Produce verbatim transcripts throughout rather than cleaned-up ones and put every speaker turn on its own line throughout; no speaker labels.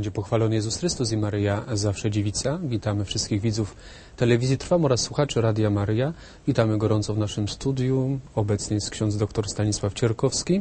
będzie pochwalony Jezus Chrystus i Maryja zawsze dziewica. Witamy wszystkich widzów telewizji Trwam oraz słuchaczy Radia Maryja. Witamy gorąco w naszym studiu. Obecnie jest ksiądz dr Stanisław Cierkowski.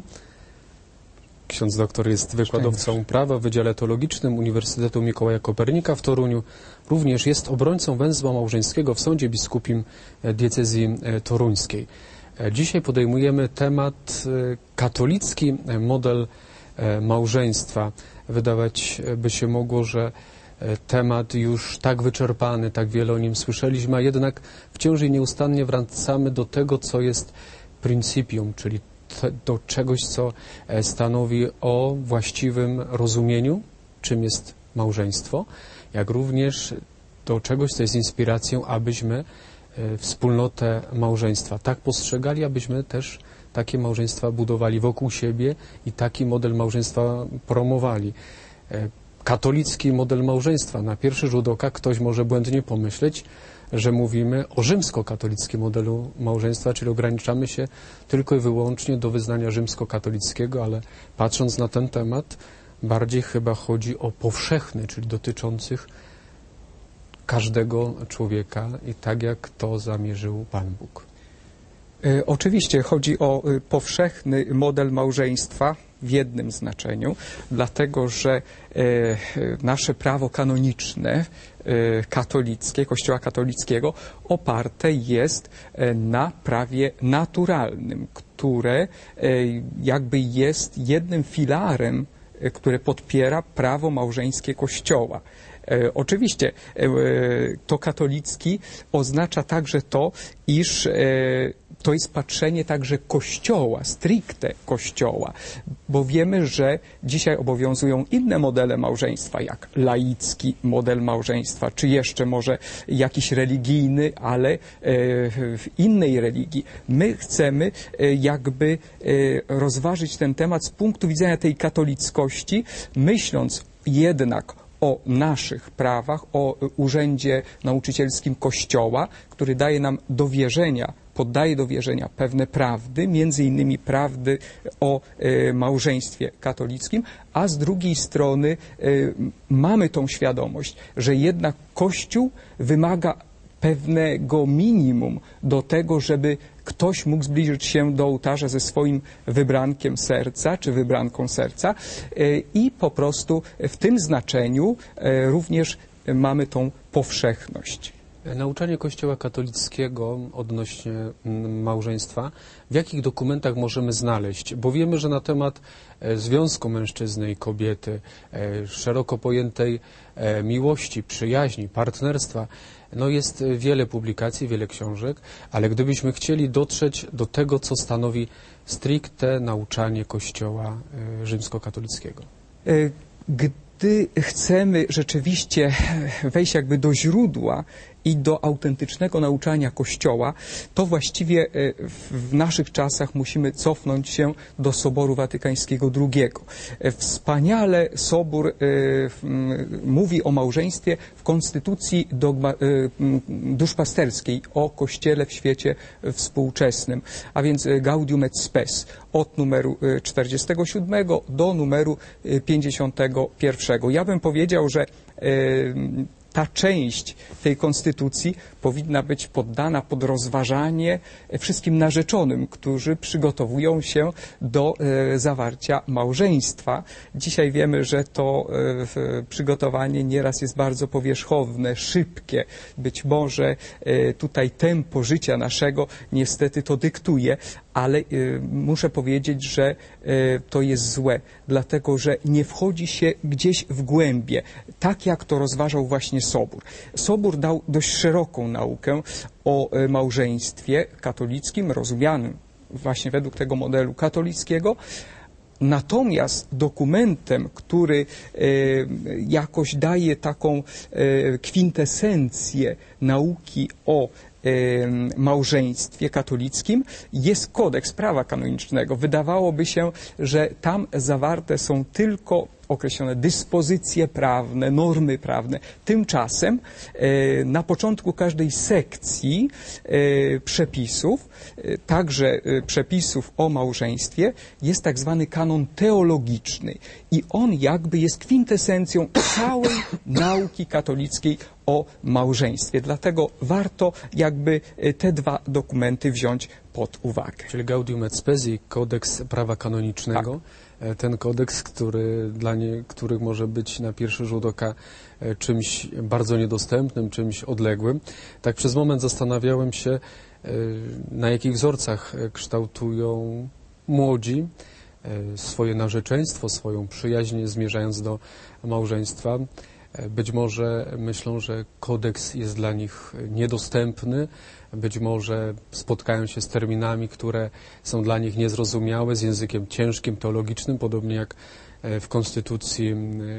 Ksiądz doktor jest wykładowcą prawa w Wydziale Teologicznym Uniwersytetu Mikołaja Kopernika w Toruniu. Również jest obrońcą węzła małżeńskiego w Sądzie Biskupim Diecezji Toruńskiej. Dzisiaj podejmujemy temat katolicki model małżeństwa. Wydawać by się mogło, że temat już tak wyczerpany, tak wiele o nim słyszeliśmy, a jednak wciąż i nieustannie wracamy do tego, co jest principium, czyli do czegoś, co stanowi o właściwym rozumieniu, czym jest małżeństwo, jak również do czegoś, co jest inspiracją, abyśmy wspólnotę małżeństwa tak postrzegali, abyśmy też takie małżeństwa budowali wokół siebie i taki model małżeństwa promowali. Katolicki model małżeństwa. Na pierwszy rzut oka ktoś może błędnie pomyśleć, że mówimy o rzymskokatolickim modelu małżeństwa, czyli ograniczamy się tylko i wyłącznie do wyznania rzymskokatolickiego, ale patrząc na ten temat, bardziej chyba chodzi o powszechny, czyli dotyczących każdego człowieka i tak jak to zamierzył Pan Bóg.
E, oczywiście chodzi o e, powszechny model małżeństwa w jednym znaczeniu, dlatego że e, nasze prawo kanoniczne e, katolickie, Kościoła katolickiego oparte jest e, na prawie naturalnym, które e, jakby jest jednym filarem, e, które podpiera prawo małżeńskie Kościoła. E, oczywiście e, to katolicki oznacza także to, iż e, to jest patrzenie także Kościoła, stricte Kościoła, bo wiemy, że dzisiaj obowiązują inne modele małżeństwa, jak laicki model małżeństwa, czy jeszcze może jakiś religijny, ale e, w innej religii. My chcemy e, jakby e, rozważyć ten temat z punktu widzenia tej katolickości, myśląc jednak o naszych prawach, o urzędzie nauczycielskim Kościoła, który daje nam do wierzenia, poddaje do wierzenia pewne prawdy, między innymi prawdy o e, małżeństwie katolickim, a z drugiej strony e, mamy tą świadomość, że jednak Kościół wymaga pewnego minimum do tego, żeby ktoś mógł zbliżyć się do ołtarza ze swoim wybrankiem serca, czy wybranką serca i po prostu w tym znaczeniu również mamy tą powszechność.
Nauczanie Kościoła katolickiego odnośnie małżeństwa, w jakich dokumentach możemy znaleźć? Bo wiemy, że na temat związku mężczyzny i kobiety, szeroko pojętej miłości, przyjaźni, partnerstwa, no jest wiele publikacji, wiele książek, ale gdybyśmy chcieli dotrzeć do tego, co stanowi stricte nauczanie Kościoła rzymskokatolickiego.
Gdy chcemy rzeczywiście wejść jakby do źródła i do autentycznego nauczania Kościoła, to właściwie w naszych czasach musimy cofnąć się do Soboru Watykańskiego drugiego. Wspaniale Sobór mówi o małżeństwie w konstytucji dogma, duszpasterskiej o Kościele w świecie współczesnym, a więc Gaudium et Spes, od numeru czterdziestego siódmego do numeru pięćdziesiątego pierwszego. Ja bym powiedział, że ta część tej konstytucji powinna być poddana pod rozważanie wszystkim narzeczonym, którzy przygotowują się do e, zawarcia małżeństwa. Dzisiaj wiemy, że to e, przygotowanie nieraz jest bardzo powierzchowne, szybkie. Być może e, tutaj tempo życia naszego niestety to dyktuje, ale e, muszę powiedzieć, że e, to jest złe, dlatego że nie wchodzi się gdzieś w głębie, tak jak to rozważał właśnie Sobór. Sobór dał dość szeroką naukę o małżeństwie katolickim, rozumianym właśnie według tego modelu katolickiego. Natomiast dokumentem, który e, jakoś daje taką e, kwintesencję nauki o małżeństwie katolickim, jest kodeks prawa kanonicznego. Wydawałoby się, że tam zawarte są tylko określone dyspozycje prawne, normy prawne. Tymczasem e, na początku każdej sekcji e, przepisów, e, także e, przepisów o małżeństwie, jest tak zwany kanon teologiczny i on jakby jest kwintesencją całej nauki katolickiej o małżeństwie. Dlatego warto jakby te dwa dokumenty wziąć pod uwagę.
Czyli Gaudium et Spes i kodeks prawa kanonicznego. Tak. Ten kodeks, który dla nie, których może być na pierwszy rzut oka czymś bardzo niedostępnym, czymś odległym. Tak przez moment zastanawiałem się, na jakich wzorcach kształtują młodzi swoje narzeczeństwo, swoją przyjaźń, zmierzając do małżeństwa. Być może myślą, że kodeks jest dla nich niedostępny, być może spotkają się z terminami, które są dla nich niezrozumiałe, z językiem ciężkim, teologicznym, podobnie jak w Konstytucji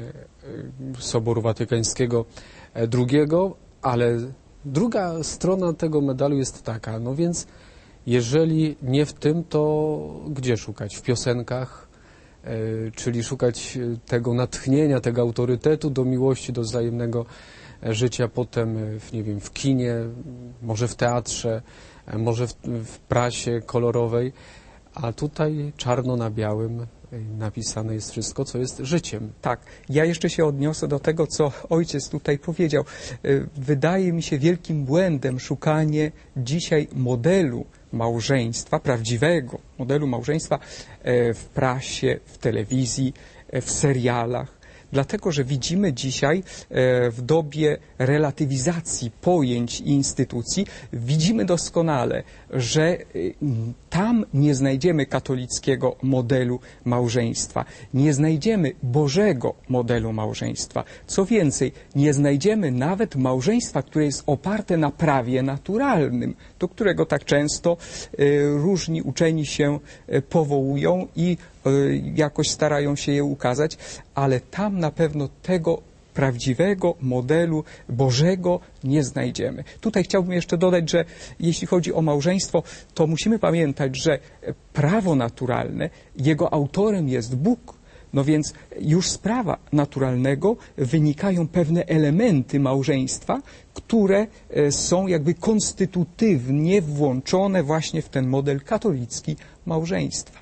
Soboru Watykańskiego drugiego, ale druga strona tego medalu jest taka, no więc jeżeli nie w tym, to gdzie szukać? W piosenkach? Czyli szukać tego natchnienia, tego autorytetu do miłości, do wzajemnego życia potem w, nie wiem, w kinie, może w teatrze, może w, w prasie kolorowej, a tutaj czarno na białym napisane jest wszystko, co jest życiem.
Tak, ja jeszcze się odniosę do tego, co ojciec tutaj powiedział. Wydaje mi się wielkim błędem szukanie dzisiaj modelu małżeństwa, prawdziwego modelu małżeństwa w prasie, w telewizji, w serialach. Dlatego, że widzimy dzisiaj w dobie relatywizacji pojęć i instytucji, widzimy doskonale, że tam nie znajdziemy katolickiego modelu małżeństwa, nie znajdziemy Bożego modelu małżeństwa. Co więcej, nie znajdziemy nawet małżeństwa, które jest oparte na prawie naturalnym, do którego tak często różni uczeni się powołują i jakoś starają się je ukazać, ale tam na pewno tego prawdziwego modelu Bożego nie znajdziemy. Tutaj chciałbym jeszcze dodać, że jeśli chodzi o małżeństwo, to musimy pamiętać, że prawo naturalne, jego autorem jest Bóg. No więc już z prawa naturalnego wynikają pewne elementy małżeństwa, które są jakby konstytutywnie włączone właśnie w ten model katolicki małżeństwa.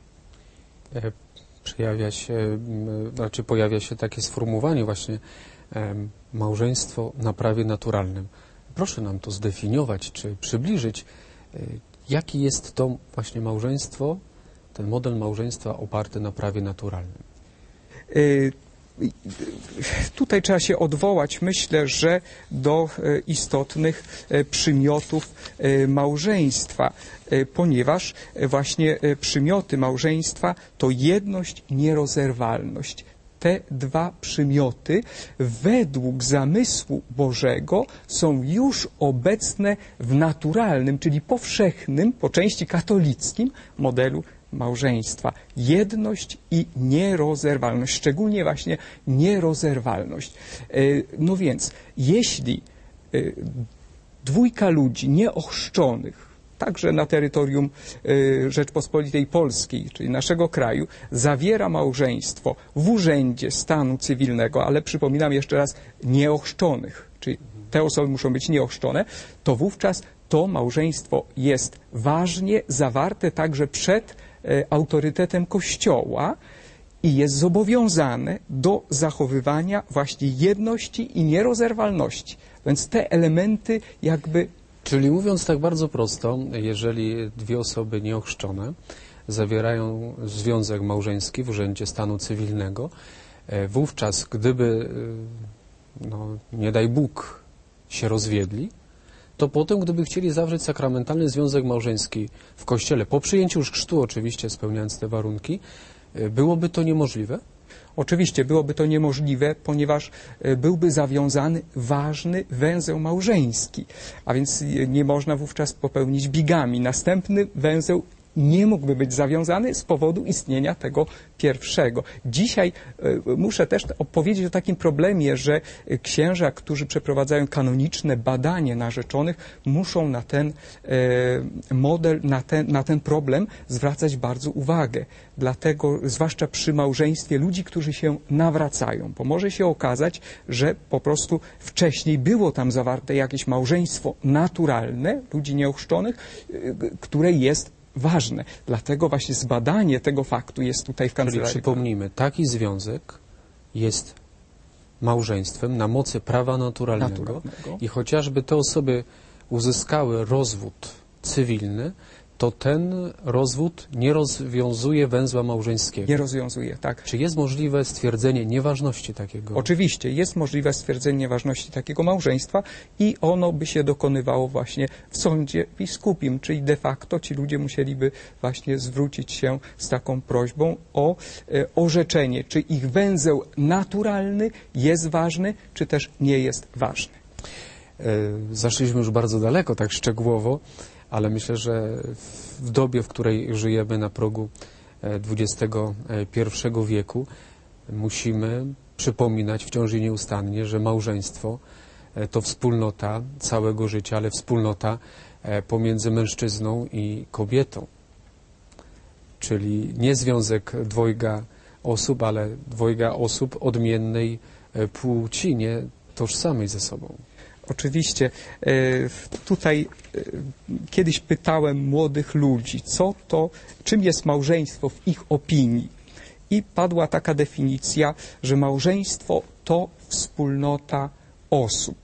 Przejawia się, znaczy pojawia się takie sformułowanie właśnie małżeństwo na prawie naturalnym. Proszę nam to zdefiniować, czy przybliżyć, jaki jest to właśnie małżeństwo, ten model małżeństwa oparty na prawie naturalnym.
Tutaj trzeba się odwołać, myślę, że do istotnych przymiotów małżeństwa, ponieważ właśnie przymioty małżeństwa to jedność i nierozerwalność. Te dwa przymioty według zamysłu Bożego są już obecne w naturalnym, czyli powszechnym, po części katolickim modelu małżeństwa. Jedność i nierozerwalność, szczególnie właśnie nierozerwalność. No więc, jeśli dwójka ludzi nieochrzczonych, także na terytorium Rzeczpospolitej Polskiej, czyli naszego kraju, zawiera małżeństwo w urzędzie stanu cywilnego, ale przypominam jeszcze raz, nieochrzczonych, czyli te osoby muszą być nieochrzczone, to wówczas to małżeństwo jest ważnie zawarte także przed autorytetem Kościoła i jest zobowiązane do zachowywania właśnie jedności i nierozerwalności. Więc te elementy jakby...
Czyli mówiąc tak bardzo prosto, jeżeli dwie osoby nieochrzczone zawierają związek małżeński w urzędzie stanu cywilnego, wówczas gdyby, no, nie daj Bóg, się rozwiedli, to potem, gdyby chcieli zawrzeć sakramentalny związek małżeński w Kościele, po przyjęciu już chrztu oczywiście, spełniając te warunki, byłoby to niemożliwe?
Oczywiście byłoby to niemożliwe, ponieważ byłby zawiązany ważny węzeł małżeński, a więc nie można wówczas popełnić bigami. Następny węzeł nie mógłby być zawiązany z powodu istnienia tego pierwszego. Dzisiaj y, muszę też opowiedzieć o takim problemie, że księża, którzy przeprowadzają kanoniczne badanie narzeczonych, muszą na ten y, model, na ten, na ten problem zwracać bardzo uwagę. Dlatego, zwłaszcza przy małżeństwie ludzi, którzy się nawracają, bo może się okazać, że po prostu wcześniej było tam zawarte jakieś małżeństwo naturalne ludzi nieochrzczonych, y, które jest ważne. Dlatego właśnie zbadanie tego faktu jest tutaj w kancelarii.
Czyli przypomnijmy, taki związek jest małżeństwem na mocy prawa naturalnego, naturalnego i chociażby te osoby uzyskały rozwód cywilny, to ten rozwód nie rozwiązuje węzła małżeńskiego.
Nie rozwiązuje, tak.
Czy jest możliwe stwierdzenie nieważności takiego?
Oczywiście, jest możliwe stwierdzenie nieważności takiego małżeństwa i ono by się dokonywało właśnie w sądzie biskupim, czyli de facto ci ludzie musieliby właśnie zwrócić się z taką prośbą o e, orzeczenie, czy ich węzeł naturalny jest ważny, czy też nie jest ważny.
E, zaszliśmy już bardzo daleko, tak szczegółowo, ale myślę, że w dobie, w której żyjemy na progu dwudziestego pierwszego wieku, musimy przypominać wciąż i nieustannie, że małżeństwo to wspólnota całego życia, ale wspólnota pomiędzy mężczyzną i kobietą. Czyli nie związek dwojga osób, ale dwojga osób odmiennej płci, nie tożsamej ze sobą.
Oczywiście, tutaj kiedyś pytałem młodych ludzi, co to, czym jest małżeństwo w ich opinii. I padła taka definicja, że małżeństwo to wspólnota osób.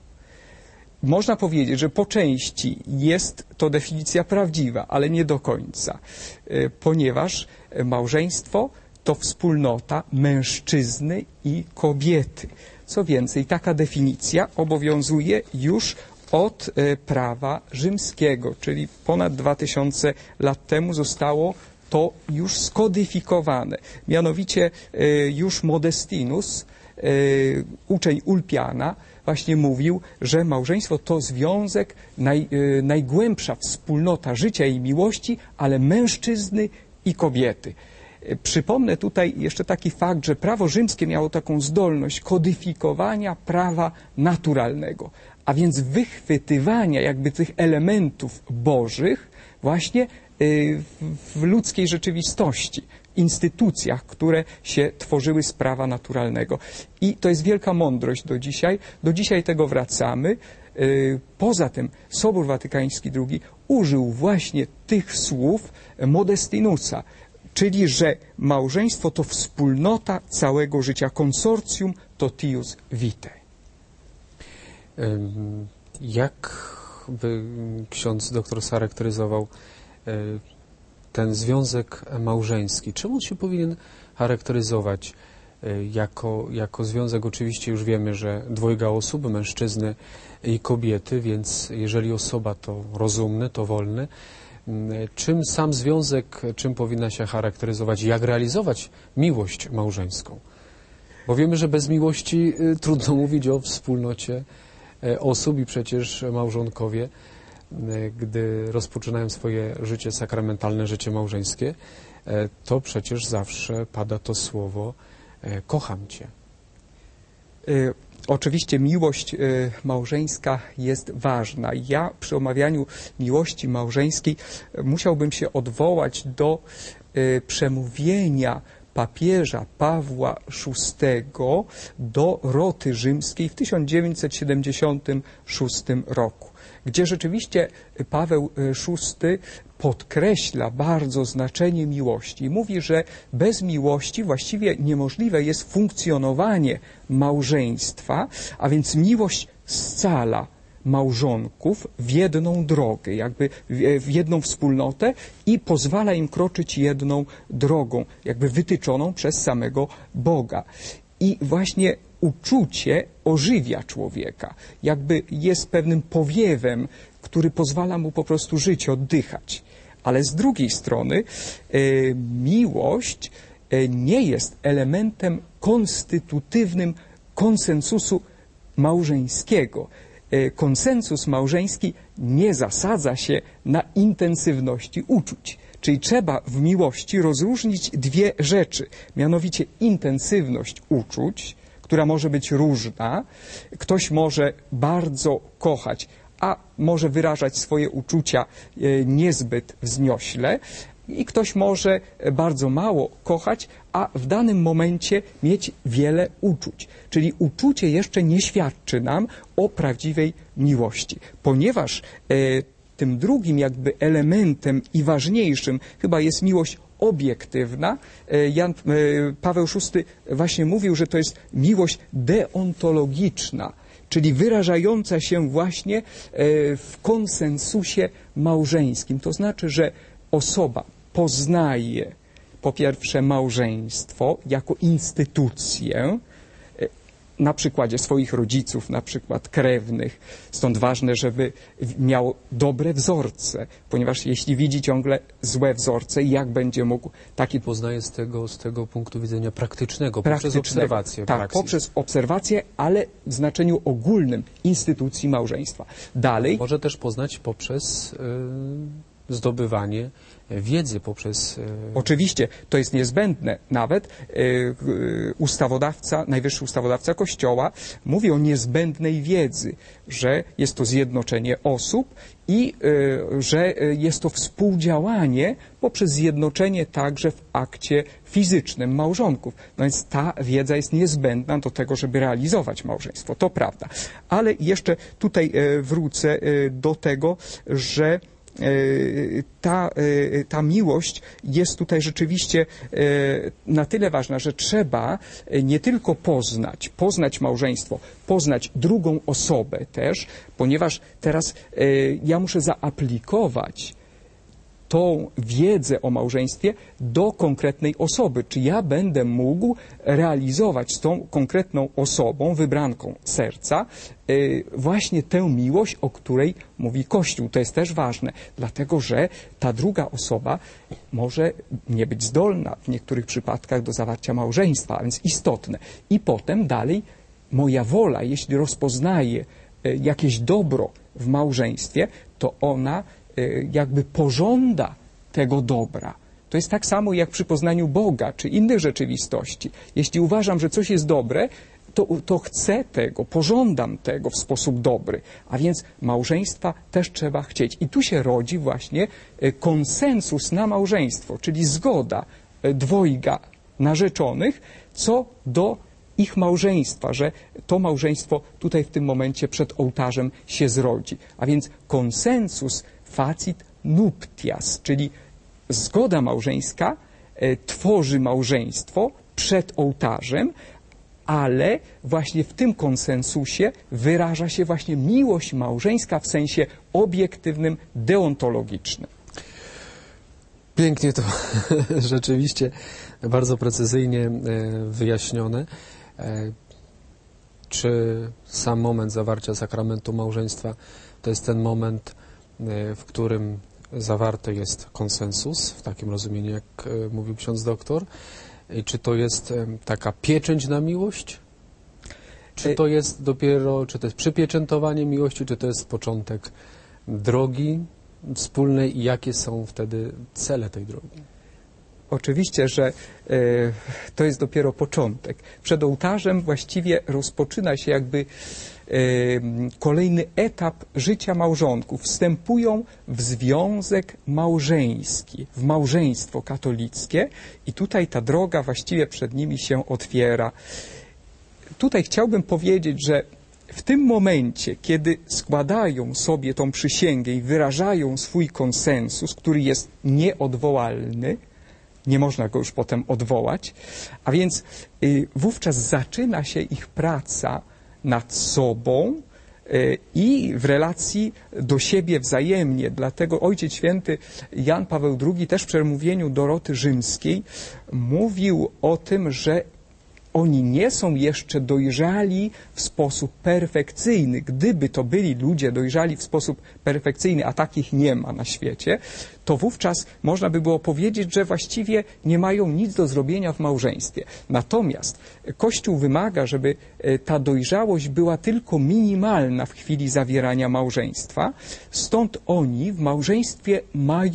Można powiedzieć, że po części jest to definicja prawdziwa, ale nie do końca, ponieważ małżeństwo to wspólnota mężczyzny i kobiety. Co więcej, taka definicja obowiązuje już od e, prawa rzymskiego, czyli ponad dwa tysiące lat temu zostało to już skodyfikowane. Mianowicie e, już Modestinus, e, uczeń Ulpiana, właśnie mówił, że małżeństwo to związek, naj, e, najgłębsza wspólnota życia i miłości, ale mężczyzny i kobiety. Przypomnę tutaj jeszcze taki fakt, że prawo rzymskie miało taką zdolność kodyfikowania prawa naturalnego, a więc wychwytywania jakby tych elementów bożych właśnie w ludzkiej rzeczywistości, instytucjach, które się tworzyły z prawa naturalnego. I to jest wielka mądrość do dzisiaj. Do dzisiaj tego wracamy. Poza tym Sobór Watykański drugi użył właśnie tych słów Modestinusa, czyli że małżeństwo to wspólnota całego życia, consortium totius vitae.
Jak by ksiądz doktor charakteryzował ten związek małżeński? Czym on się powinien charakteryzować jako, jako związek? Oczywiście już wiemy, że dwojga osób, mężczyzny i kobiety, więc jeżeli osoba to rozumny, to wolny. Czym sam związek, czym powinna się charakteryzować, jak realizować miłość małżeńską? Bo wiemy, że bez miłości trudno mówić o wspólnocie osób i przecież małżonkowie, gdy rozpoczynają swoje życie sakramentalne, życie małżeńskie, to przecież zawsze pada to słowo kocham Cię.
Y Oczywiście miłość y, małżeńska jest ważna. Ja przy omawianiu miłości małżeńskiej musiałbym się odwołać do y, przemówienia papieża Pawła szóstego do Roty Rzymskiej w tysiąc dziewięćset siedemdziesiątym szóstym roku, gdzie rzeczywiście Paweł szósty podkreśla bardzo znaczenie miłości. Mówi, że bez miłości właściwie niemożliwe jest funkcjonowanie małżeństwa, a więc miłość scala małżonków w jedną drogę, jakby w jedną wspólnotę i pozwala im kroczyć jedną drogą, jakby wytyczoną przez samego Boga. I właśnie uczucie ożywia człowieka, jakby jest pewnym powiewem, który pozwala mu po prostu żyć, oddychać. Ale z drugiej strony e, miłość e, nie jest elementem konstytutywnym konsensusu małżeńskiego. E, konsensus małżeński nie zasadza się na intensywności uczuć. Czyli trzeba w miłości rozróżnić dwie rzeczy, mianowicie intensywność uczuć, która może być różna. Ktoś może bardzo kochać, a może wyrażać swoje uczucia niezbyt wzniośle, i ktoś może bardzo mało kochać, a w danym momencie mieć wiele uczuć. Czyli uczucie jeszcze nie świadczy nam o prawdziwej miłości, ponieważ e, tym drugim jakby elementem i ważniejszym chyba jest miłość obiektywna. E, Jan e, Paweł szósty właśnie mówił, że to jest miłość deontologiczna, czyli wyrażająca się właśnie e, w konsensusie małżeńskim. To znaczy, że osoba poznaje po pierwsze małżeństwo jako instytucję, na przykładzie swoich rodziców, na przykład krewnych. Stąd ważne, żeby miał dobre wzorce, ponieważ jeśli widzi ciągle złe wzorce, jak będzie mógł taki...
Poznaje z tego, z tego punktu widzenia praktycznego,
praktycznego
poprzez obserwację.
Tak,
praksis.
poprzez obserwację, ale w znaczeniu ogólnym instytucji małżeństwa. Dalej...
Może też poznać poprzez y, zdobywanie wiedzy, poprzez... Y...
Oczywiście, to jest niezbędne. Nawet y, y, ustawodawca, najwyższy ustawodawca Kościoła mówi o niezbędnej wiedzy, że jest to zjednoczenie osób i y, że jest to współdziałanie poprzez zjednoczenie także w akcie fizycznym małżonków. No więc ta wiedza jest niezbędna do tego, żeby realizować małżeństwo. To prawda. Ale jeszcze tutaj y, wrócę y, do tego, że Ta, ta miłość jest tutaj rzeczywiście na tyle ważna, że trzeba nie tylko poznać, poznać małżeństwo, poznać drugą osobę też, ponieważ teraz ja muszę zaaplikować tą wiedzę o małżeństwie do konkretnej osoby. Czy ja będę mógł realizować z tą konkretną osobą, wybranką serca, yy, właśnie tę miłość, o której mówi Kościół. To jest też ważne, dlatego że ta druga osoba może nie być zdolna w niektórych przypadkach do zawarcia małżeństwa, a więc istotne. I potem dalej moja wola, jeśli rozpoznaje yy, jakieś dobro w małżeństwie, to ona jakby pożąda tego dobra. To jest tak samo jak przy poznaniu Boga czy innych rzeczywistości. Jeśli uważam, że coś jest dobre, to, to chcę tego, pożądam tego w sposób dobry. A więc małżeństwa też trzeba chcieć. I tu się rodzi właśnie konsensus na małżeństwo, czyli zgoda dwojga narzeczonych co do ich małżeństwa, że to małżeństwo tutaj w tym momencie przed ołtarzem się zrodzi. A więc konsensus facit nuptias, czyli zgoda małżeńska e, tworzy małżeństwo przed ołtarzem, ale właśnie w tym konsensusie wyraża się właśnie miłość małżeńska w sensie obiektywnym, deontologicznym.
Pięknie to rzeczywiście bardzo precyzyjnie wyjaśnione. Czy sam moment zawarcia sakramentu małżeństwa to jest ten moment, w którym zawarty jest konsensus, w takim rozumieniu, jak mówił ksiądz doktor? I czy to jest taka pieczęć na miłość? Czy to jest dopiero, czy to jest przypieczętowanie miłości, czy to jest początek drogi wspólnej i jakie są wtedy cele tej drogi?
Oczywiście, że e, to jest dopiero początek. Przed ołtarzem właściwie rozpoczyna się jakby e, kolejny etap życia małżonków. Wstępują w związek małżeński, w małżeństwo katolickie i tutaj ta droga właściwie przed nimi się otwiera. Tutaj chciałbym powiedzieć, że w tym momencie, kiedy składają sobie tą przysięgę i wyrażają swój konsensus, który jest nieodwołalny, nie można go już potem odwołać, a więc y, wówczas zaczyna się ich praca nad sobą y, i w relacji do siebie wzajemnie. Dlatego Ojciec Święty Jan Paweł drugi też w przemówieniu Doroty Rzymskiej mówił o tym, że oni nie są jeszcze dojrzali w sposób perfekcyjny. Gdyby to byli ludzie dojrzali w sposób perfekcyjny, a takich nie ma na świecie, to wówczas można by było powiedzieć, że właściwie nie mają nic do zrobienia w małżeństwie. Natomiast Kościół wymaga, żeby ta dojrzałość była tylko minimalna w chwili zawierania małżeństwa. Stąd oni w małżeństwie mają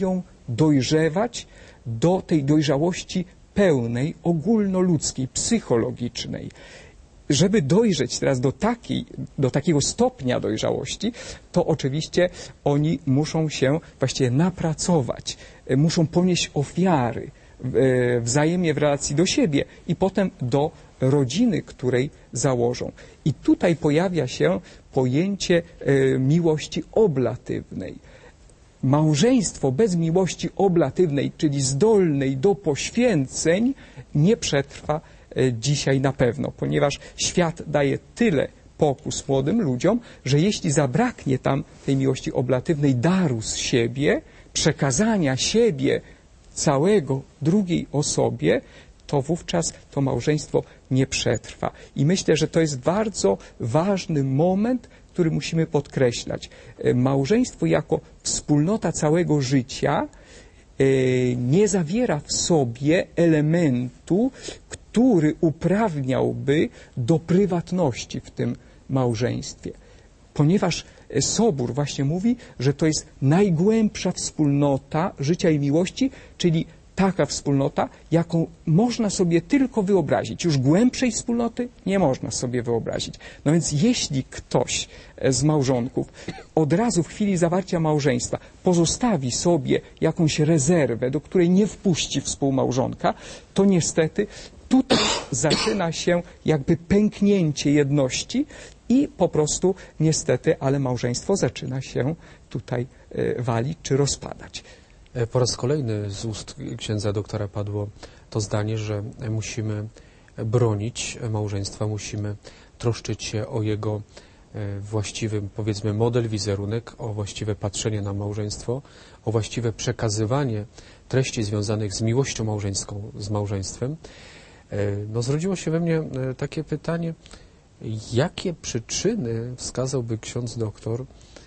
dojrzewać do tej dojrzałości pełnej, ogólnoludzkiej, psychologicznej. Żeby dojrzeć teraz do, takiej, do takiego stopnia dojrzałości, to oczywiście oni muszą się właściwie napracować, muszą ponieść ofiary wzajemnie w relacji do siebie i potem do rodziny, której założą. I tutaj pojawia się pojęcie miłości oblatywnej. Małżeństwo bez miłości oblatywnej, czyli zdolnej do poświęceń, nie przetrwa dzisiaj na pewno, ponieważ świat daje tyle pokus młodym ludziom, że jeśli zabraknie tam tej miłości oblatywnej, daru z siebie, przekazania siebie całego drugiej osobie, to wówczas to małżeństwo nie przetrwa. I myślę, że to jest bardzo ważny moment, który musimy podkreślać. Małżeństwo jako wspólnota całego życia nie zawiera w sobie elementu, który uprawniałby do prywatności w tym małżeństwie. Ponieważ Sobór właśnie mówi, że to jest najgłębsza wspólnota życia i miłości, czyli taka wspólnota, jaką można sobie tylko wyobrazić. Już głębszej wspólnoty nie można sobie wyobrazić. No więc jeśli ktoś z małżonków od razu w chwili zawarcia małżeństwa pozostawi sobie jakąś rezerwę, do której nie wpuści współmałżonka, to niestety tutaj zaczyna się jakby pęknięcie jedności i po prostu niestety, ale małżeństwo zaczyna się tutaj walić czy rozpadać.
Po raz kolejny z ust księdza doktora padło to zdanie, że musimy bronić małżeństwa, musimy troszczyć się o jego właściwy, powiedzmy, model, wizerunek, o właściwe patrzenie na małżeństwo, o właściwe przekazywanie treści związanych z miłością małżeńską, z małżeństwem. No, zrodziło się we mnie takie pytanie, jakie przyczyny wskazałby ksiądz doktor,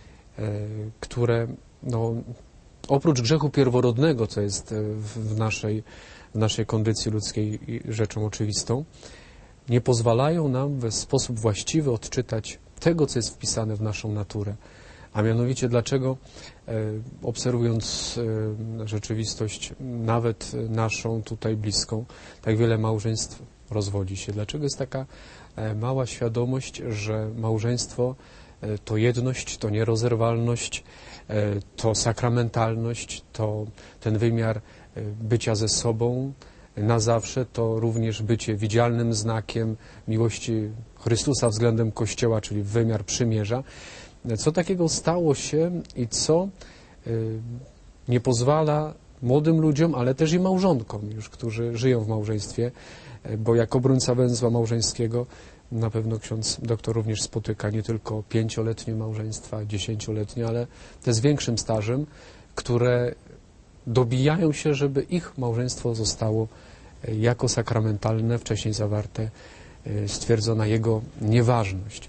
które no, oprócz grzechu pierworodnego, co jest w naszej, w naszej kondycji ludzkiej rzeczą oczywistą, nie pozwalają nam w sposób właściwy odczytać tego, co jest wpisane w naszą naturę. A mianowicie dlaczego, e, obserwując e, rzeczywistość, nawet naszą tutaj bliską, tak wiele małżeństw rozwodzi się. Dlaczego jest taka e, mała świadomość, że małżeństwo e, to jedność, to nierozerwalność, e, to sakramentalność, to ten wymiar e, bycia ze sobą na zawsze, to również bycie widzialnym znakiem miłości Chrystusa względem Kościoła, czyli wymiar przymierza. Co takiego stało się i co y, nie pozwala młodym ludziom, ale też i małżonkom już, którzy żyją w małżeństwie, y, bo jako obrońca węzła małżeńskiego na pewno ksiądz doktor również spotyka nie tylko pięcioletnie małżeństwa, dziesięcioletnie, ale te z większym stażem, które dobijają się, żeby ich małżeństwo zostało y, jako sakramentalne, wcześniej zawarte, y, stwierdzona jego nieważność.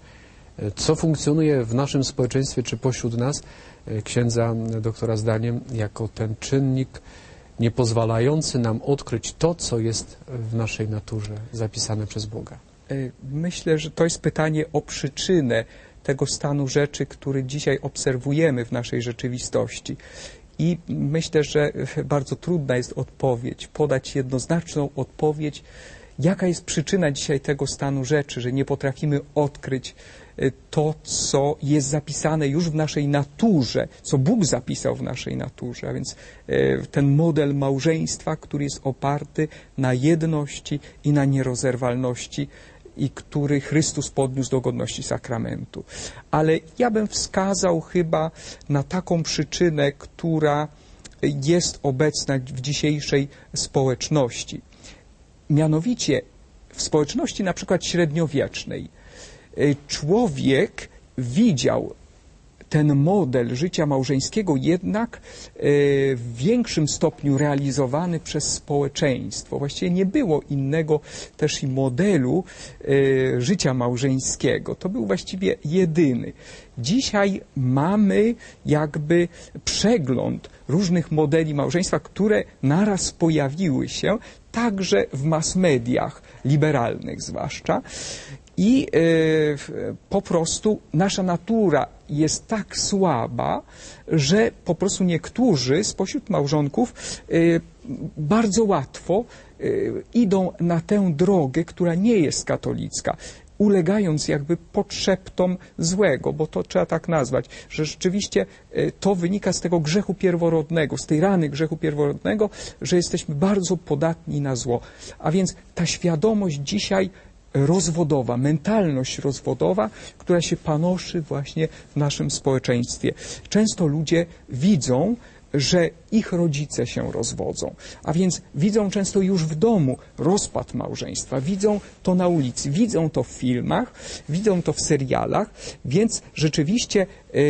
Co funkcjonuje w naszym społeczeństwie, czy pośród nas, księdza doktora zdaniem, jako ten czynnik nie pozwalający nam odkryć to, co jest w naszej naturze zapisane przez Boga?
Myślę, że to jest pytanie o przyczynę tego stanu rzeczy, który dzisiaj obserwujemy w naszej rzeczywistości. I myślę, że bardzo trudna jest odpowiedź, podać jednoznaczną odpowiedź, jaka jest przyczyna dzisiaj tego stanu rzeczy, że nie potrafimy odkryć to, co jest zapisane już w naszej naturze, co Bóg zapisał w naszej naturze, a więc ten model małżeństwa, który jest oparty na jedności i na nierozerwalności i który Chrystus podniósł do godności sakramentu. Ale ja bym wskazał chyba na taką przyczynę, która jest obecna w dzisiejszej społeczności. Mianowicie w społeczności na przykład średniowiecznej człowiek widział ten model życia małżeńskiego jednak w większym stopniu realizowany przez społeczeństwo. Właściwie nie było innego też i modelu życia małżeńskiego. To był właściwie jedyny. Dzisiaj mamy jakby przegląd różnych modeli małżeństwa, które naraz pojawiły się także w mass mediach, liberalnych zwłaszcza. I y, po prostu nasza natura jest tak słaba, że po prostu niektórzy spośród małżonków y, bardzo łatwo y, idą na tę drogę, która nie jest katolicka, ulegając jakby podszeptom złego, bo to trzeba tak nazwać, że rzeczywiście y, to wynika z tego grzechu pierworodnego, z tej rany grzechu pierworodnego, że jesteśmy bardzo podatni na zło. A więc ta świadomość dzisiaj rozwodowa, mentalność rozwodowa, która się panoszy właśnie w naszym społeczeństwie. Często ludzie widzą, że ich rodzice się rozwodzą, a więc widzą często już w domu rozpad małżeństwa, widzą to na ulicy, widzą to w filmach, widzą to w serialach, więc rzeczywiście